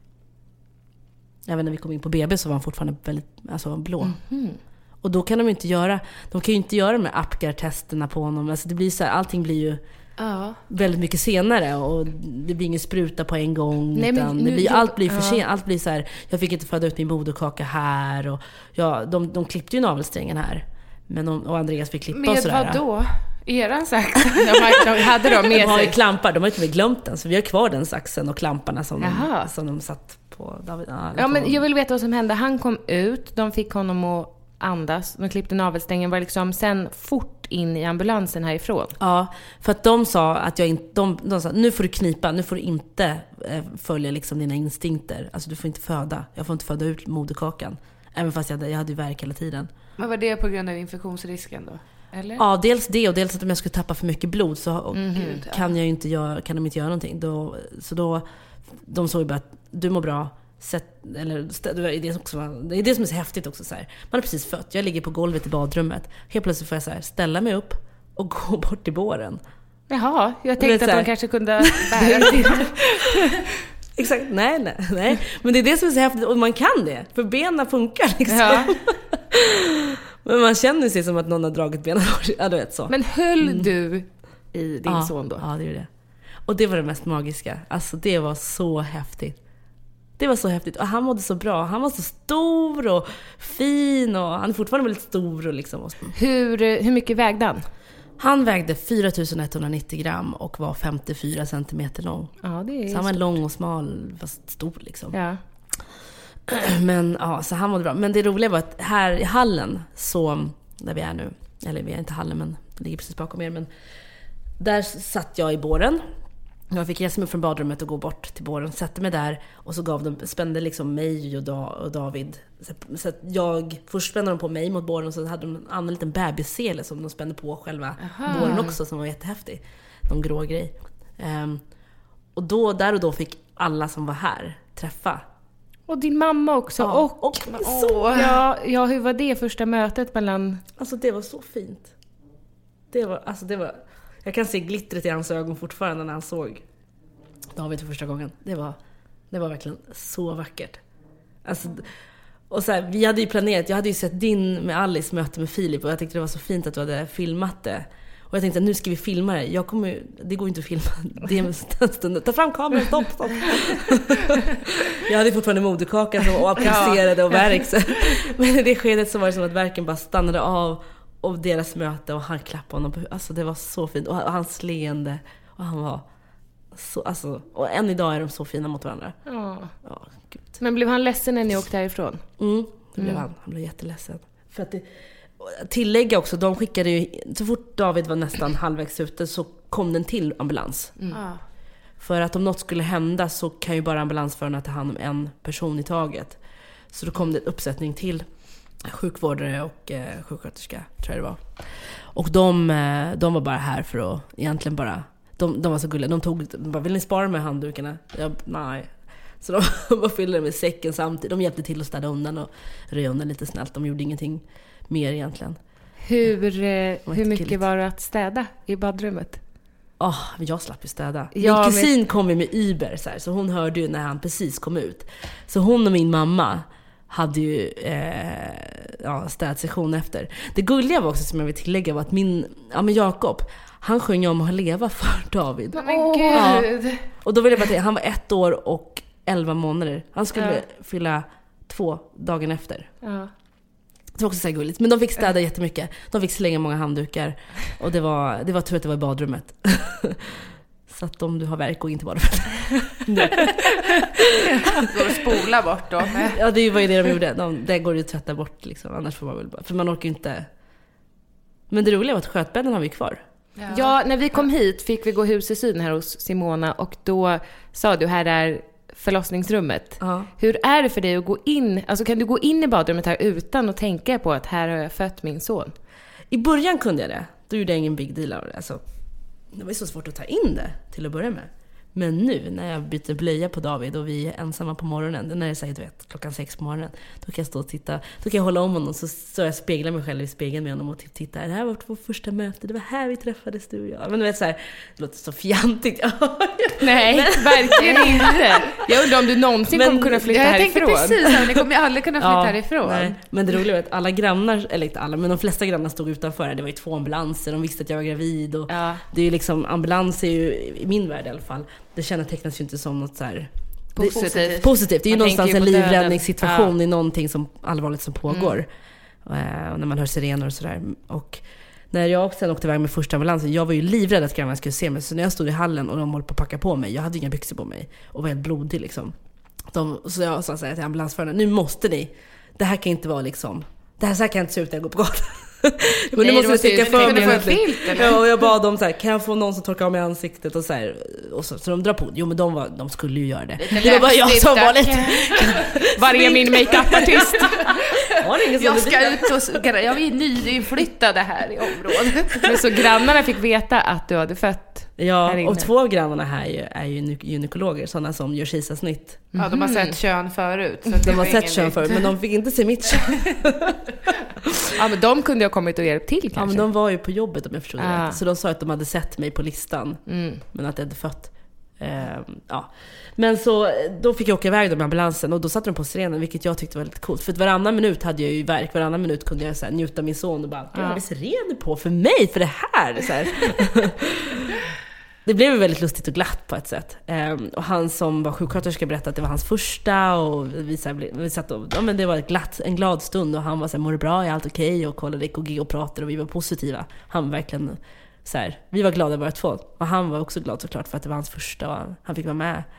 Även när vi kom in på B B så var han fortfarande väldigt, alltså, blå. Mm-hmm. Och då kan de inte göra, de kan ju inte göra de här Apgar-testerna på honom. Alltså det blir så här, allting blir ju ja. väldigt mycket senare och det blir ingen spruta på en gång. Nej, utan nu, det blir, allt blir för ja. sent. Allt blir så här, jag fick inte föda ut min moderkaka här och ja, de, de klippte ju navelsträngen här. Men de, och Andreas fick klippa och sådär. Med vad då? Eran sax? De hade de med de har ju sig. klampar, de har inte glömt den. Så vi har kvar den saxen och klamparna som, de, som de satt på David. Ja, ja, men jag vill veta vad som hände. Han kom ut, de fick honom att andas. De klippte navelsträngen, var liksom sen fort in i ambulansen härifrån. Ja, för att de sa att jag inte, de, de sa, nu får du knipa, nu får du inte eh, följa liksom dina instinkter. Alltså du får inte föda, jag får inte föda ut moderkakan. Även fast jag hade, jag hade ju värk hela tiden. Men var det på grund av infektionsrisken då? Eller? Ja, dels det och dels att om jag skulle tappa för mycket blod så och, mm, Gud, kan, ja. jag inte göra, kan de inte göra någonting. Då, så då, de såg ju bara att du mår bra. Sätt, eller, det, är det, också, det är det som är så häftigt också så här. Man är precis fött, jag ligger på golvet i badrummet. Helt plötsligt får jag så här, ställa mig upp och gå bort till båren. Jaha, jag tänkte att här, de kanske kunde bära det. Exakt, nej, nej, nej. Men det är det som är så häftigt, och man kan det. För benen funkar liksom. Ja. Men man känner sig som att någon har dragit benen. Ja, du vet så. Men höll mm. du i din ja, son då? Ja, det är det. Och det var det mest magiska. Alltså det var så häftigt. Det var så häftigt. Och han mådde så bra. Han var så stor och fin. Och han är fortfarande väldigt stor. Och liksom. Hur, hur mycket vägde han? Han vägde fyra tusen etthundranittio gram och var femtiofyra centimeter lång. Ja, det är så han var lång och smal, fast stor liksom. Ja. Men ja, så han mådde bra. Men det roliga var att här i hallen, så där vi är nu, eller vi är inte i hallen men det ligger precis bakom er, men där satt jag i båren. Jag fick resa mig från badrummet och gå bort till båren, satte mig där och så gav de, spände liksom mig och, da, och David. Så, så att jag, först spände de på mig mot båren och så hade de en annan liten bebissele som de spände på själva Aha. båren också, som var jättehäftig. Någon grå grej. Um, och då, där och då fick alla som var här träffa. Och din mamma också. Ja, och, och så. Ja, ja, hur var det första mötet mellan... Alltså det var så fint. Det var, alltså det var... Jag kan se glittret i hans ögon fortfarande när han såg David för första gången. Det var, det var verkligen så vackert. Alltså, och så här, vi hade ju planerat, jag hade ju sett din med Alice möte med Filip och jag tyckte det var så fint att du hade filmat det. Och jag tänkte att nu ska vi filma det. Jag kommer, det går inte att filma. Det är en stund. Ta fram kameran, stopp, stopp. Jag hade fortfarande moderkakan som applicerade och verk. Men i det skedet så var det som att verken bara stannade av och deras möte och han klappade honom på huvudet. Alltså det var så fint. Och hans leende. Och han var så, alltså, och än idag är de så fina mot varandra. Ja. Ja, gud. Men blev han ledsen när ni åkte härifrån? Mm, det blev mm. han. Han blev jätteledsen. För att det, tillägga också, de skickade ju, så fort David var nästan halvvägs ute så kom den till ambulans. Mm. Ah. För att om något skulle hända så kan ju bara ambulansförarna ta hand om en person i taget. Så då kom det en uppsättning till sjukvårdare och eh, sjuksköterska, tror jag det var. Och de, eh, de var bara här för att egentligen bara, de, de var så gulliga. De tog, de bara, vill ni spara med handdukarna? Jag, nej. Så de bara fyllde med säcken samtidigt. De hjälpte till att städa undan och röja undan lite snällt. De gjorde ingenting mer egentligen. Hur, eh, hur mycket var det att städa i badrummet? Oh, jag slapp ju städa. Ja, min kusin men... kom ju med Uber så, här, så hon hörde ju när han precis kom ut. Så hon och min mamma hade ju eh, ja, städsession efter. Det gulliga var också, som jag vill tillägga, var att min, ja, men Jakob, han sjöng om att leva för David. Men oh, gud! Ja. Och då ville jag bara säga, han var ett år och elva månader. Han skulle ja. fylla två dagen efter. Ja. Det var också så här gulligt. Men de fick städa jättemycket. De fick slänga många handdukar. Och det var, det var tur att det var i badrummet. Så att om du har verk och inte badrummet. Går att spola bort då? Ja, det var ju det de gjorde. De, det går ju att tvätta bort liksom. Annars får man väl bara... För man orkar ju inte... Men det roliga var att skötbädden har vi kvar. Ja. ja, när vi kom hit fick vi gå hus i syn här hos Simona. Och då sa du, här är förlossningsrummet. Uh-huh. Hur är det för dig att gå in, alltså kan du gå in i badrummet här utan att tänka på att här har jag fött min son? I början kunde jag det. Då gjorde jag ingen big deal av det. Alltså, det var så svårt att ta in det till att börja med. Men nu när jag byter blöja på David och vi är ensamma på morgonen, när det är så här, du vet, klockan sex på morgonen, då kan jag stå och titta, då kan jag hålla om honom, så, så jag speglar mig själv i spegeln med honom och typ titta, det här var vårt första möte, det var här vi träffades du och jag. Men du vet så här, det låter så fjantigt. Nej, verkligen inte. Jag undrar om du någonsin men, kommer kunna flytta jag härifrån. Jag tänkte precis, ni kommer aldrig kunna flytta ja, härifrån. Nej. Men det roliga var att alla grannar, eller inte alla, men de flesta grannar stod utanför. Det var ju två ambulanser, de visste att jag var gravid och ja. Det är ju liksom, ambulans är ju, i min värld i alla fall, det kännetecknas ju inte som något så här positivt. Positivt. Det är ju man någonstans en livräddningssituation ja. i någonting som allvarligt som pågår. Mm. Och när man hör sirener och sådär. Och när jag sen åkte iväg med första ambulansen, jag var ju livrädd att grannarna skulle se mig. Så när jag stod i hallen och de höll på att packa på mig, jag hade inga byxor på mig och var helt blodig liksom. De, så jag sa så här till ambulansförarna, nu måste ni, det här kan inte vara liksom, det här så här kan inte se ut när jag går på gatan. Men nej, nu måste du sticka för mig. Filt, ja, och jag bad dem så här, kan jag få någon som torkar av mig ansiktet och så här, och så, så de drar på. Jo, men de var, de skulle ju göra det. Det, det var bara jag som var lite varje min makeup-artist. Jag ska ut och jag är nyinflyttade här i området. Men så grannarna fick veta att du hade fött. Ja, och två av grannarna här är ju, är ju gynekologer, sådana som gör kejsarsnitt. Ja, de har sett kön förut. Så de har sett kön förut, men de fick inte se mitt kön. Ja, men de kunde ha kommit och hjälpt till kanske. Ja, men de var ju på jobbet om jag förstod det rätt. Så de sa att de hade sett mig på listan, mm. men att jag hade fött. Uh, ja. Men så då fick jag åka iväg med ambulansen och då satte de på sirenen, vilket jag tyckte var lite coolt. För att varannan minut hade jag ju verk, varannan minut kunde jag så här, njuta av min son och bara, ja. Har vi sirener på för mig, för det här? Så här. Det blev väldigt lustigt och glatt på ett sätt. Um, och han som var sjuksköterska berättade att det var hans första och vi, så här, vi satt och, ja, men det var ett glatt, en glad stund och han var så här, mår det bra, är allt okej? Okay? Och kollade E K G och pratade och vi var positiva. Han var verkligen så här, vi var glada bara två. Och han var också glad såklart för att det var hans första och han fick vara med.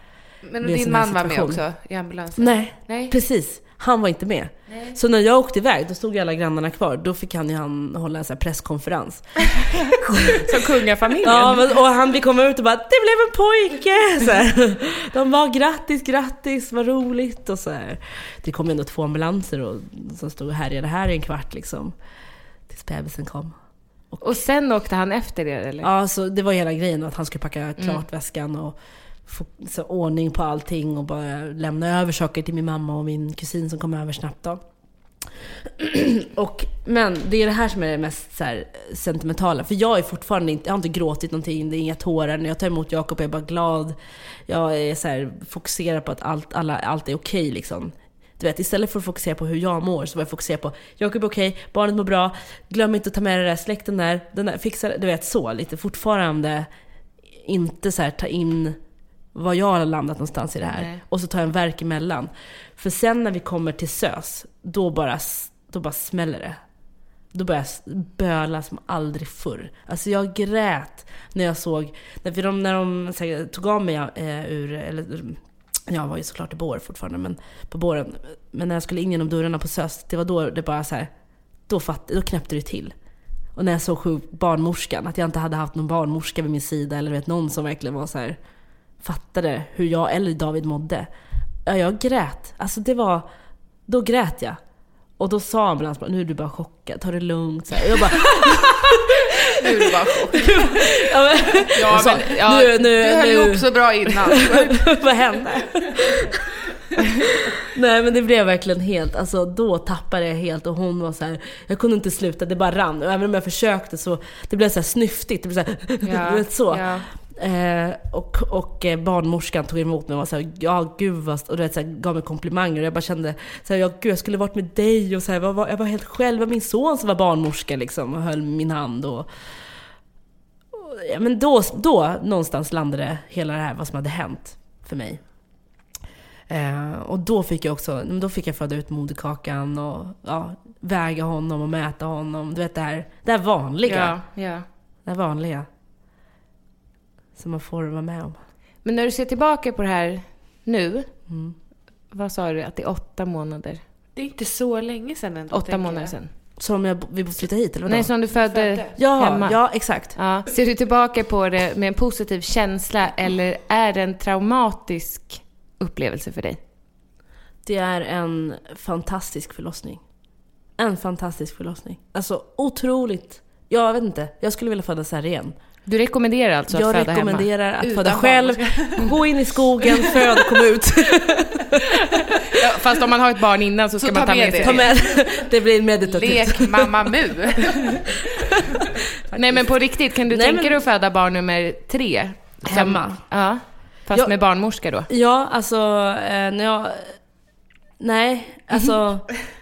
Men din man var med också i ambulansen? Nej, Nej, precis. Han var inte med. Nej. Så när jag åkte iväg, då stod ju alla grannarna kvar. Då fick han ju han hålla en sån här presskonferens. Som kungafamiljen. Ja, men, och han fick komma ut och bara, det blev en pojke! Så här. De var grattis, grattis, vad roligt. Och så här. Det kom ju ändå två ambulanser och, som stod och härjade här i en kvart liksom. Tills bebisen kom. Och, och sen åkte han efter det, eller? Ja, så det var hela grejen att han skulle packa klart mm. väskan och få så, ordning på allting och bara lämna över saker till min mamma och min kusin som kom över snabbt då. Och, men det är det här som är det mest så här, sentimentala. För jag är fortfarande inte, jag har inte gråtit någonting, det är inga tårar. När jag tar emot Jakob är jag bara glad. Jag är så här, fokuserad på att allt, alla, allt är okej liksom. Du vet, istället för att fokusera på hur jag mår så var jag fokusera på Jakob är okej, barnet mår bra, glöm inte att ta med det där, släkten där, den där fixar, du vet så, lite fortfarande inte så här ta in vad jag har landat någonstans i det här. Nej. Och så tar jag en verk emellan. För sen när vi kommer till SÖS, då bara, då bara smäller det. Då började jag böla som aldrig förr. Alltså jag grät när jag såg, när de, när de här, tog av mig eh, ur, eller jag var ju såklart i bår fortfarande, men på båren, men när jag skulle in genom dörrarna på SÖS, det var då det bara så här, då, fatt, då knäppte det till. Och när jag såg sjuk barnmorskan, att jag inte hade haft någon barnmorska vid min sida, eller vet någon som verkligen var så här, fattade hur jag eller David mådde. Ja, jag grät. Alltså det var, då grät jag. Och då sa ambulans bara, nu är du bara chockad, ta det lugnt. Så här. Jag bara, nu är du bara chockad. Ja, men, ja, sa, men ja, nu, nu, du höll nu. ihop så bra innan. Vad hände? Nej, men det blev verkligen helt, alltså då tappade jag helt och hon var så här, jag kunde inte sluta, det bara rann. Och även om jag försökte så, det blev så här snyftigt, det blev så här, ja, du vet så. Ja. Eh, och, och eh, barnmorskan tog emot mig och var så här, ja gud vad, och du vet, så här, gav mig komplimanger och jag bara kände så här, ja gud jag skulle varit med dig och så här, jag, var, jag var helt själv, det var min son som var barnmorska liksom och höll min hand och, och ja, men då, då någonstans landade hela det här vad som hade hänt för mig. Eh, och då fick jag också, då fick jag föda ut moderkakan och ja, väga honom och mäta honom, du vet det här, det här vanliga. Ja, ja. Det här vanliga. Som man får vara med om. Men när du ser tillbaka på det här nu, mm. vad sa du, att det är åtta månader? Det är inte så länge sedan ändå. Åtta månader sedan. Som jag, vi flyttade hit, eller vad? Nej, som du födde, födde. Ja, hemma. Ja, exakt. Ja. Ser du tillbaka på det med en positiv känsla eller är det en traumatisk upplevelse för dig? Det är en fantastisk förlossning. En fantastisk förlossning. Alltså otroligt. Jag vet inte, jag skulle vilja föda så här igen. Du rekommenderar alltså att jag föda hemma? Jag rekommenderar att utan föda själv. Gå in i skogen, föda och komma ut. Ja, fast om man har ett barn innan så ska så man ta med, med sig ta med. Det blir meditativt. Lek mamma mu. Nej, men på riktigt, kan du Nej, tänka men... dig att föda barn nummer tre? Hemma? Ja, fast jag... med barnmorska då? Ja, alltså eh, när jag... Nej, alltså...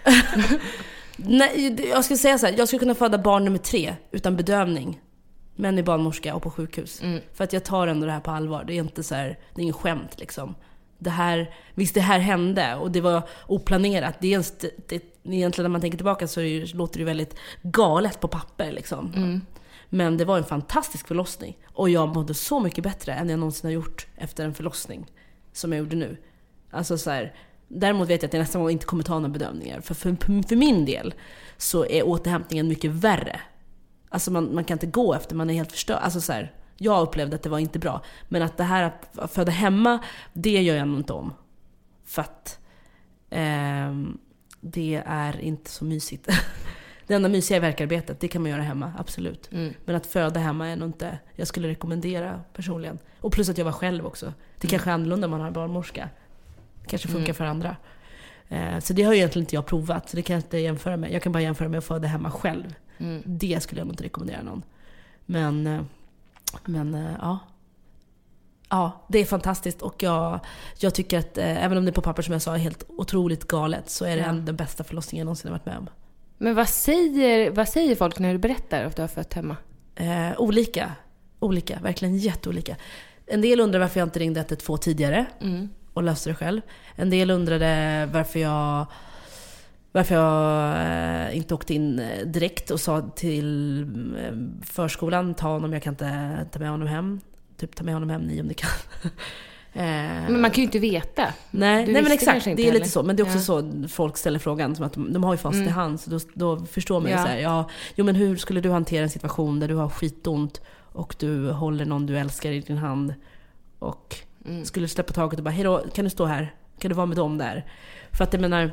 Nej, jag skulle säga så här, jag skulle kunna föda barn nummer tre utan bedövning. Men i barnmorska och på sjukhus. Mm. För att jag tar ändå det här på allvar. Det är inte så här, det är ingen skämt liksom. Det här, visst det här hände och det var oplanerat. Det är, en, det, egentligen när man tänker tillbaka så är det, låter det väldigt galet på papper liksom. Mm. Men det var en fantastisk förlossning. Och jag mådde så mycket bättre än jag någonsin har gjort efter en förlossning. Som jag gjorde nu. Alltså så här, däremot vet jag att jag nästan inte kommer ta några bedömningar. För, för, för min del så är återhämtningen mycket värre. Alltså man, man kan inte gå efter, man är helt förstörd. Alltså så här, jag upplevde att det var inte bra. Men att det här att föda hemma, det gör jag nog inte om. För att eh, det är inte så mysigt. Det enda mysiga är verkarbetet, det kan man göra hemma, absolut. Mm. Men att föda hemma är nog inte, jag skulle rekommendera personligen. Och plus att jag var själv också. Det är mm. kanske är annorlunda om man har barnmorska. Det kanske funkar mm. för andra. Eh, så det har ju egentligen inte jag provat. Så det kan jag inte jämföra med. Jag kan bara jämföra med att föda hemma själv. Mm. Det skulle jag nog inte rekommendera någon. Men, men ja. Ja, det är fantastiskt. Och jag, jag tycker att eh, även om det är på papper som jag sa är helt otroligt galet, så är det ja. en, den bästa förlossningen jag någonsin har varit med om. Men vad säger, vad säger folk när du berättar att du har fött hemma? Eh, olika. Olika, verkligen jätteolika. En del undrar varför jag inte ringde ett ett två tidigare mm. och löste det själv. En del undrade varför jag varför jag eh, inte åkte in direkt och sa till eh, förskolan, ta honom, jag kan inte ta med honom hem. Typ ta med honom hem ni om ni kan. Men man kan ju inte veta. Nej, nej men exakt, det är lite heller. så. Men det är också ja. så folk ställer frågan, som att de, de har ju fast mm. i hand. Så då, då förstår man ju ja. så här, ja, jo men hur skulle du hantera en situation där du har skitont och du håller någon du älskar i din hand och mm. skulle släppa taget och bara, hej då, kan du stå här? Kan du vara med dem där? För att jag menar,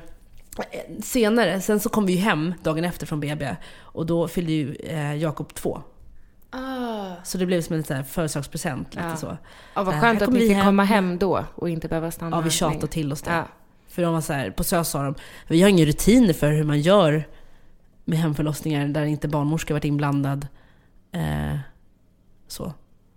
senare, sen så kom vi ju hem dagen efter från B B och då fyllde ju eh, Jakob två. Ah. Så det blev som en sån här födelsedagspresent lite ja. så. Ja, vad skönt att ni fick hem. komma hem då och inte behöva stanna. Ja, vi tjatade till oss det. Ja. För de var så här, på S Ö S sa de, vi har ingen rutiner för hur man gör med hemförlossningar där inte barnmorska varit inblandad. Eh, så.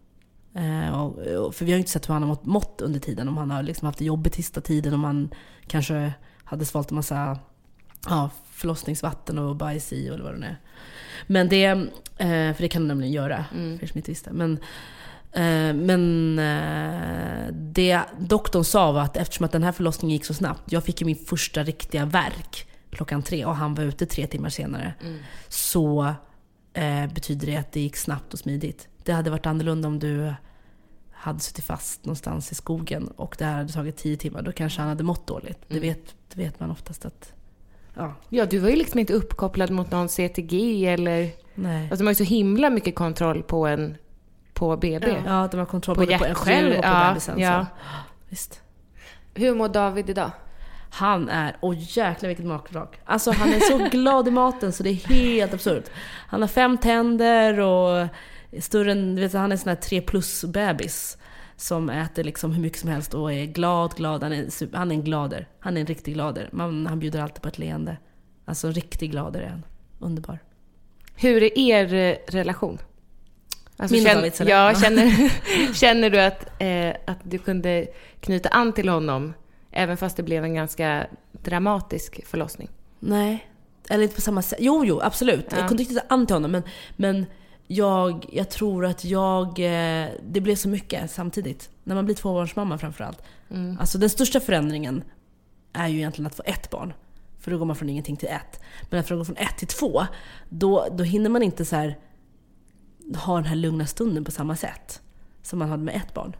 Eh, och, och, för vi har ju inte sett hur han har mått, mått under tiden. Om han har liksom haft det jobbigt sista tiden. Om han kanske hade svalt en massa ja, förlossningsvatten och bajs i eller vad det är. Men det, eh, för det kan de nämligen göra, mm. för er som inte visste. Men, eh, men eh, det doktorn sa var att eftersom att den här förlossningen gick så snabbt, jag fick ju min första riktiga verk klockan tre och han var ute tre timmar senare. Mm. Så eh, betyder det att det gick snabbt och smidigt. Det hade varit annorlunda om du hade suttit fast någonstans i skogen och det här hade tagit tio timmar. Då kanske han hade mått dåligt. Mm. Det, vet, det vet man oftast att... Ja. ja, du var ju liksom inte uppkopplad mot någon C T G eller... Nej. Alltså, de har ju så himla mycket kontroll på en på B B. Ja, ja de har kontroll på, både på en själv och på ja, bebisen. Ja. Så. Visst. Hur mår David idag? Han är, åh jäklar vilket makdrag. Alltså han är så glad i maten så det är helt absurt. Han har fem tänder och större än, vet du, han är en sån här tre plus bebis som äter liksom hur mycket som helst och är glad, glad. Han är, super, han är en glader. Han är en riktig glader. Man, han bjuder alltid på ett leende. Alltså en riktig glader är han. Underbar. Hur är er relation? Alltså, Min känner, David, ja, känner, känner du att, eh, att du kunde knyta an till honom även fast det blev en ganska dramatisk förlossning? Nej, eller inte på samma sätt. Jo, jo, absolut. Ja. Jag kunde knyta an till honom, men, men jag, jag tror att jag... Eh, det blev så mycket samtidigt. När man blir tvåbarnsmamma framförallt. Mm. Alltså den största förändringen är ju egentligen att få ett barn. För då går man från ingenting till ett. Men att gå från ett till två, då, då hinner man inte så här ha den här lugna stunden på samma sätt som man hade med ett barn.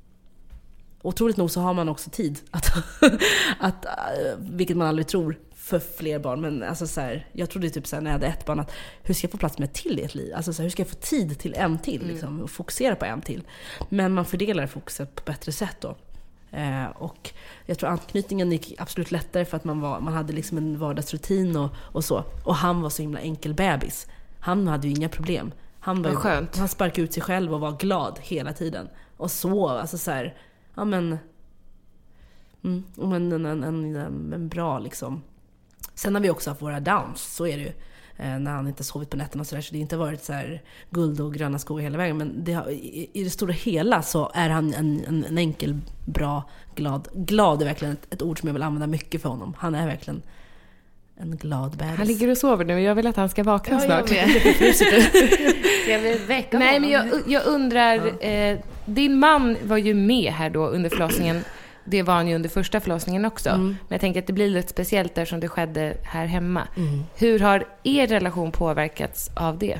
Otroligt nog så har man också tid att, att vilket man aldrig tror för fler barn, men alltså så här, jag trodde typ så här, när jag hade ett barn att hur ska jag få plats med ett till i ett liv? Alltså så här, hur ska jag få tid till en till mm. liksom, och fokusera på en till? Men man fördelar fokuset på bättre sätt då. Eh, och jag tror anknytningen gick absolut lättare för att man, var, man hade liksom en vardagsrutin och, och så. Och han var så himla enkel bebis. Han hade ju inga problem. Han var ju, skönt. Han sparkade ut sig själv och var glad hela tiden. Och så, alltså så här, ja men, mm, en, en, en, en, en bra liksom. Sen har vi också haft våra downs, så är det ju. Eh, när han inte sovit på nätterna och sådär. Så det har inte varit så här guld och gröna skor hela vägen. Men det har, i, i det stora hela så är han en, en, en enkel, bra, glad. Glad är verkligen ett, ett ord som jag vill använda mycket för honom. Han är verkligen en glad bebis. Han ligger och sover nu och jag vill att han ska vakna ja, snart. Jag, jag vill väcka Nej, honom. men jag, jag undrar, ja. eh, din man var ju med här då under förlossningen. Det var han ju under första förlossningen också. Mm. Men jag tänker att det blir lite speciellt där som det skedde här hemma. Mm. Hur har er relation påverkats av det?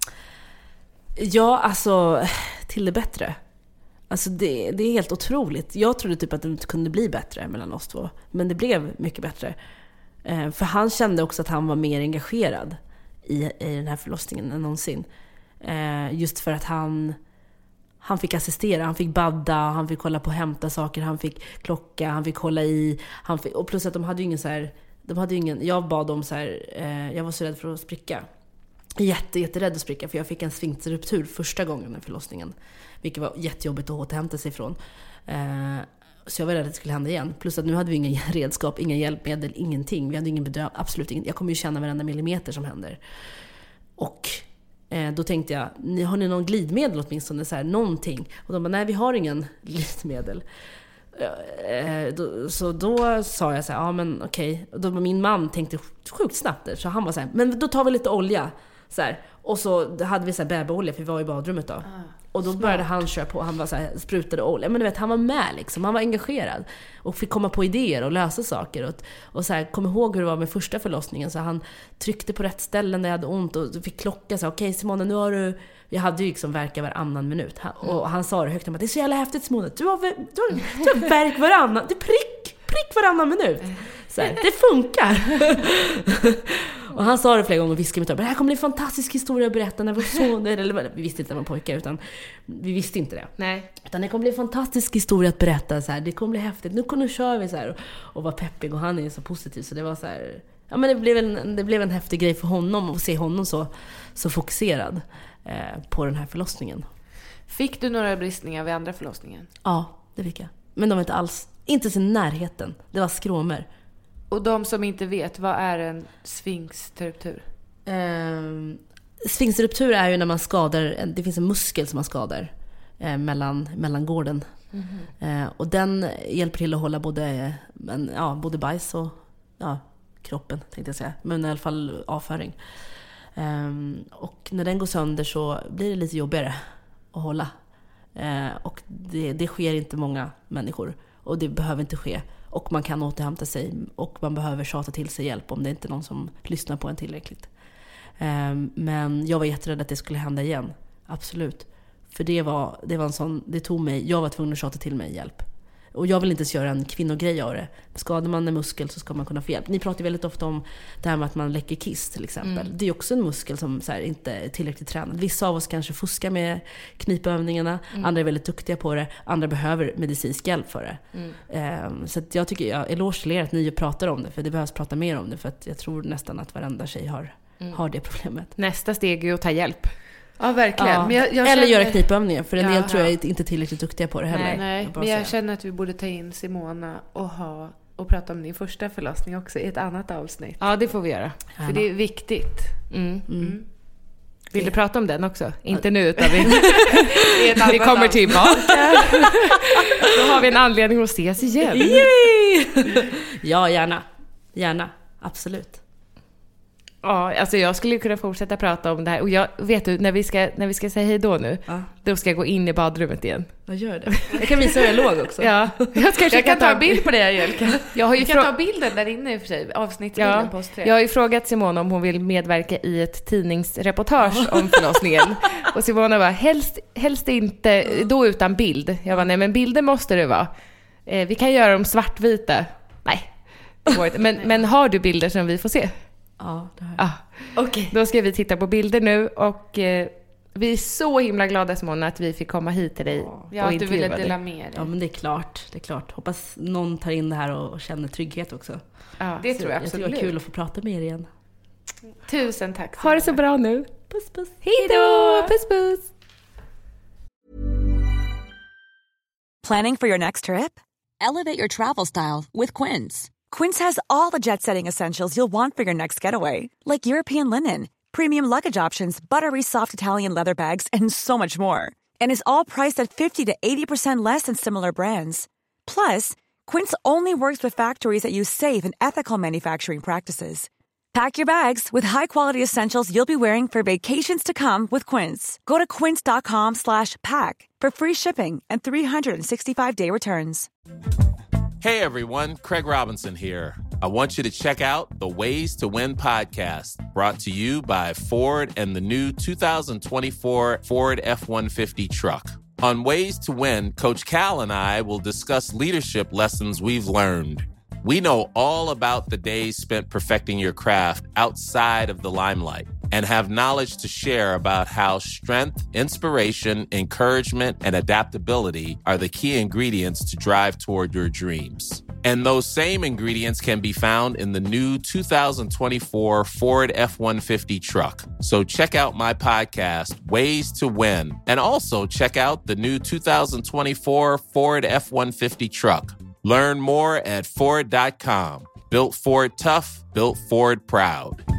Ja, alltså till det bättre. Alltså det, det är helt otroligt. Jag trodde typ att det inte kunde bli bättre mellan oss två. Men det blev mycket bättre. Eh, för han kände också att han var mer engagerad i, i den här förlossningen än någonsin. Eh, just för att han... Han fick assistera, han fick badda, han fick kolla på hämta saker, han fick klocka, han fick hålla i. Han fick, och plus att de hade ju ingen så här, de hade ju ingen, jag bad dem så här, eh, jag var så rädd för att spricka. Jätte, jätterädd att spricka för jag fick en sfinkterruptur första gången i förlossningen. Vilket var jättejobbigt att återhämta sig ifrån. Eh, så jag var rädd att det skulle hända igen. Plus att nu hade vi inga redskap, inga hjälpmedel, ingenting. Vi hade ingen bedömning, absolut inget. Jag kommer ju känna varenda millimeter som händer. Och... Då tänkte jag, har ni någon glidmedel åtminstone? Så här, någonting. Och de bara, nej vi har ingen glidmedel. Så då sa jag så här, ja men okej. Och då min man tänkte sjukt snabbt där. Så han var så här, men då tar vi lite olja. Så här. Och så hade vi så här bäberolja för vi var i badrummet då. Ah, och då smart. Började han köra på, han var så här, sprutade olja. Men du vet, han var med liksom, han var engagerad. Och fick komma på idéer och lösa saker. Och, och så här, kom ihåg hur det var med första förlossningen. Så han tryckte på rätt ställen när jag hade ont och fick klocka. Så okej Simone, nu har du Jag hade ju liksom verka varannan minut. Och han sa det högt om att det är så jävla häftigt, Simone. Du har, du har, du har verk varannan, det är prick, prick varannan minut. Så här, det funkar. Och han sa det flera gånger och viskade mitt öra. Det här kommer bli en fantastisk historia att berätta när vår son... Eller, vi visste inte när man pojkar, utan vi visste inte det. Nej. Utan det kommer bli en fantastisk historia att berätta. Så här. Det kommer bli häftigt. Nu, nu kör vi så här. Och, och var peppig. Och han är så positiv. Så det var så här... Ja, men det blev en, det blev en häftig grej för honom att se honom så, så fokuserad eh, på den här förlossningen. Fick du några bristningar vid andra förlossningen? Ja, det fick jag. Men de var inte alls... Inte ens i närheten. Det var skråmer. Och de som inte vet, vad är en sfinksterruptur? Eh, sfinksterruptur är ju när man skadar... Det finns en muskel som man skadar eh, mellan, mellan gården. Mm-hmm. Eh, och den hjälper till att hålla både, en, ja, både bajs och... Ja, kroppen tänkte jag säga, men i alla fall avföring. Um, och när den går sönder så blir det lite jobbigare att hålla. Uh, och det, det sker inte många människor. Och det behöver inte ske. Och man kan återhämta sig. Och man behöver tjata till sig hjälp om det inte är någon som lyssnar på en tillräckligt. Um, men jag var jätterädd att det skulle hända igen. Absolut. För det var, det var en sån, det tog mig, jag var tvungen att tjata till mig hjälp. Och jag vill inte göra en kvinnogrej av det. Skadar man en muskel så ska man kunna få hjälp. Ni pratar väldigt ofta om det här med att man läcker kiss till exempel. Mm. Det är också en muskel som så här, inte är tillräckligt tränad. Vissa av oss kanske fuskar med knipövningarna. Mm. Andra är väldigt duktiga på det. Andra behöver medicinsk hjälp för det. Mm. Um, så att jag tycker, jag eloge till er att ni pratar om det. För det behövs prata mer om det. För att jag tror nästan att varenda tjej har, mm. har det problemet. Nästa steg är att ta hjälp. Ja, verkligen. Ja. Men jag, jag Eller känner... göra knipövningar. För en ja, del tror jag ja. är inte tillräckligt duktiga på det heller. Nej, nej. Jag men jag säga. känner att vi borde ta in Simona och, ha, och prata om din första förlossning också i ett annat avsnitt. Ja, det får vi göra. För det är viktigt. Mm. Mm. Mm. Vill du prata om den också? Inte nu, utan vi, vi kommer avsnitt. Tillbaka. Då har vi en anledning att ses igen. Ja, gärna. Gärna. Absolut. Ja, alltså jag skulle kunna fortsätta prata om det här. Och jag vet du, när vi ska, när vi ska säga hej då nu, ja. Då ska jag gå in i badrummet igen. Vad gör det? Jag kan visa hur jag låg också. Ja, jag, ska jag kan ta en bild på det, Angelica. Jag har ju du kan frå- ta bilden där inne i och för sig, avsnittsbilden ja, på oss tre. Jag har ju frågat Simona om hon vill medverka i ett tidningsreportage om förlossningen. Och Simona var helst, helst inte, då utan bild. Jag var nej men bilder måste det vara. Eh, vi kan göra dem svartvita. Nej, det går inte. Men, men har du bilder som vi får se? Ja, det har jag. Ah. Okay. Då ska vi titta på bilder nu och eh, vi är så himla glada Simona att vi fick komma hit till dig. Ja, och att du ville dela dig. med dig. Ja, men det är klart, det är klart. Hoppas någon tar in det här och känner trygghet också. Ja, det så tror jag absolut. Jag tror det var kul att få prata med er igen. Tusen tack. Ha det så bra nu. Puss, puss. Hej då! Puss, puss. Planning for your next trip? Elevate your travel style with Quince. Quince has all the jet-setting essentials you'll want for your next getaway, like European linen, premium luggage options, buttery soft Italian leather bags, and so much more. And is all priced at fifty to eighty percent less than similar brands. Plus, Quince only works with factories that use safe and ethical manufacturing practices. Pack your bags with high-quality essentials you'll be wearing for vacations to come with Quince. Go to quince.com slash pack for free shipping and three sixty-five day returns. Hey everyone, Craig Robinson here. I want you to check out the Ways to Win podcast, brought to you by Ford and the new two thousand twenty-four Ford F one fifty truck. On Ways to Win, Coach Cal and I will discuss leadership lessons we've learned. We know all about the days spent perfecting your craft outside of the limelight and have knowledge to share about how strength, inspiration, encouragement, and adaptability are the key ingredients to drive toward your dreams. And those same ingredients can be found in the new two thousand twenty-four Ford F one fifty truck. So check out my podcast, Ways to Win, and also check out the new two thousand twenty-four Ford F one fifty truck. Learn more at Ford dot com. Built Ford tough, built Ford proud.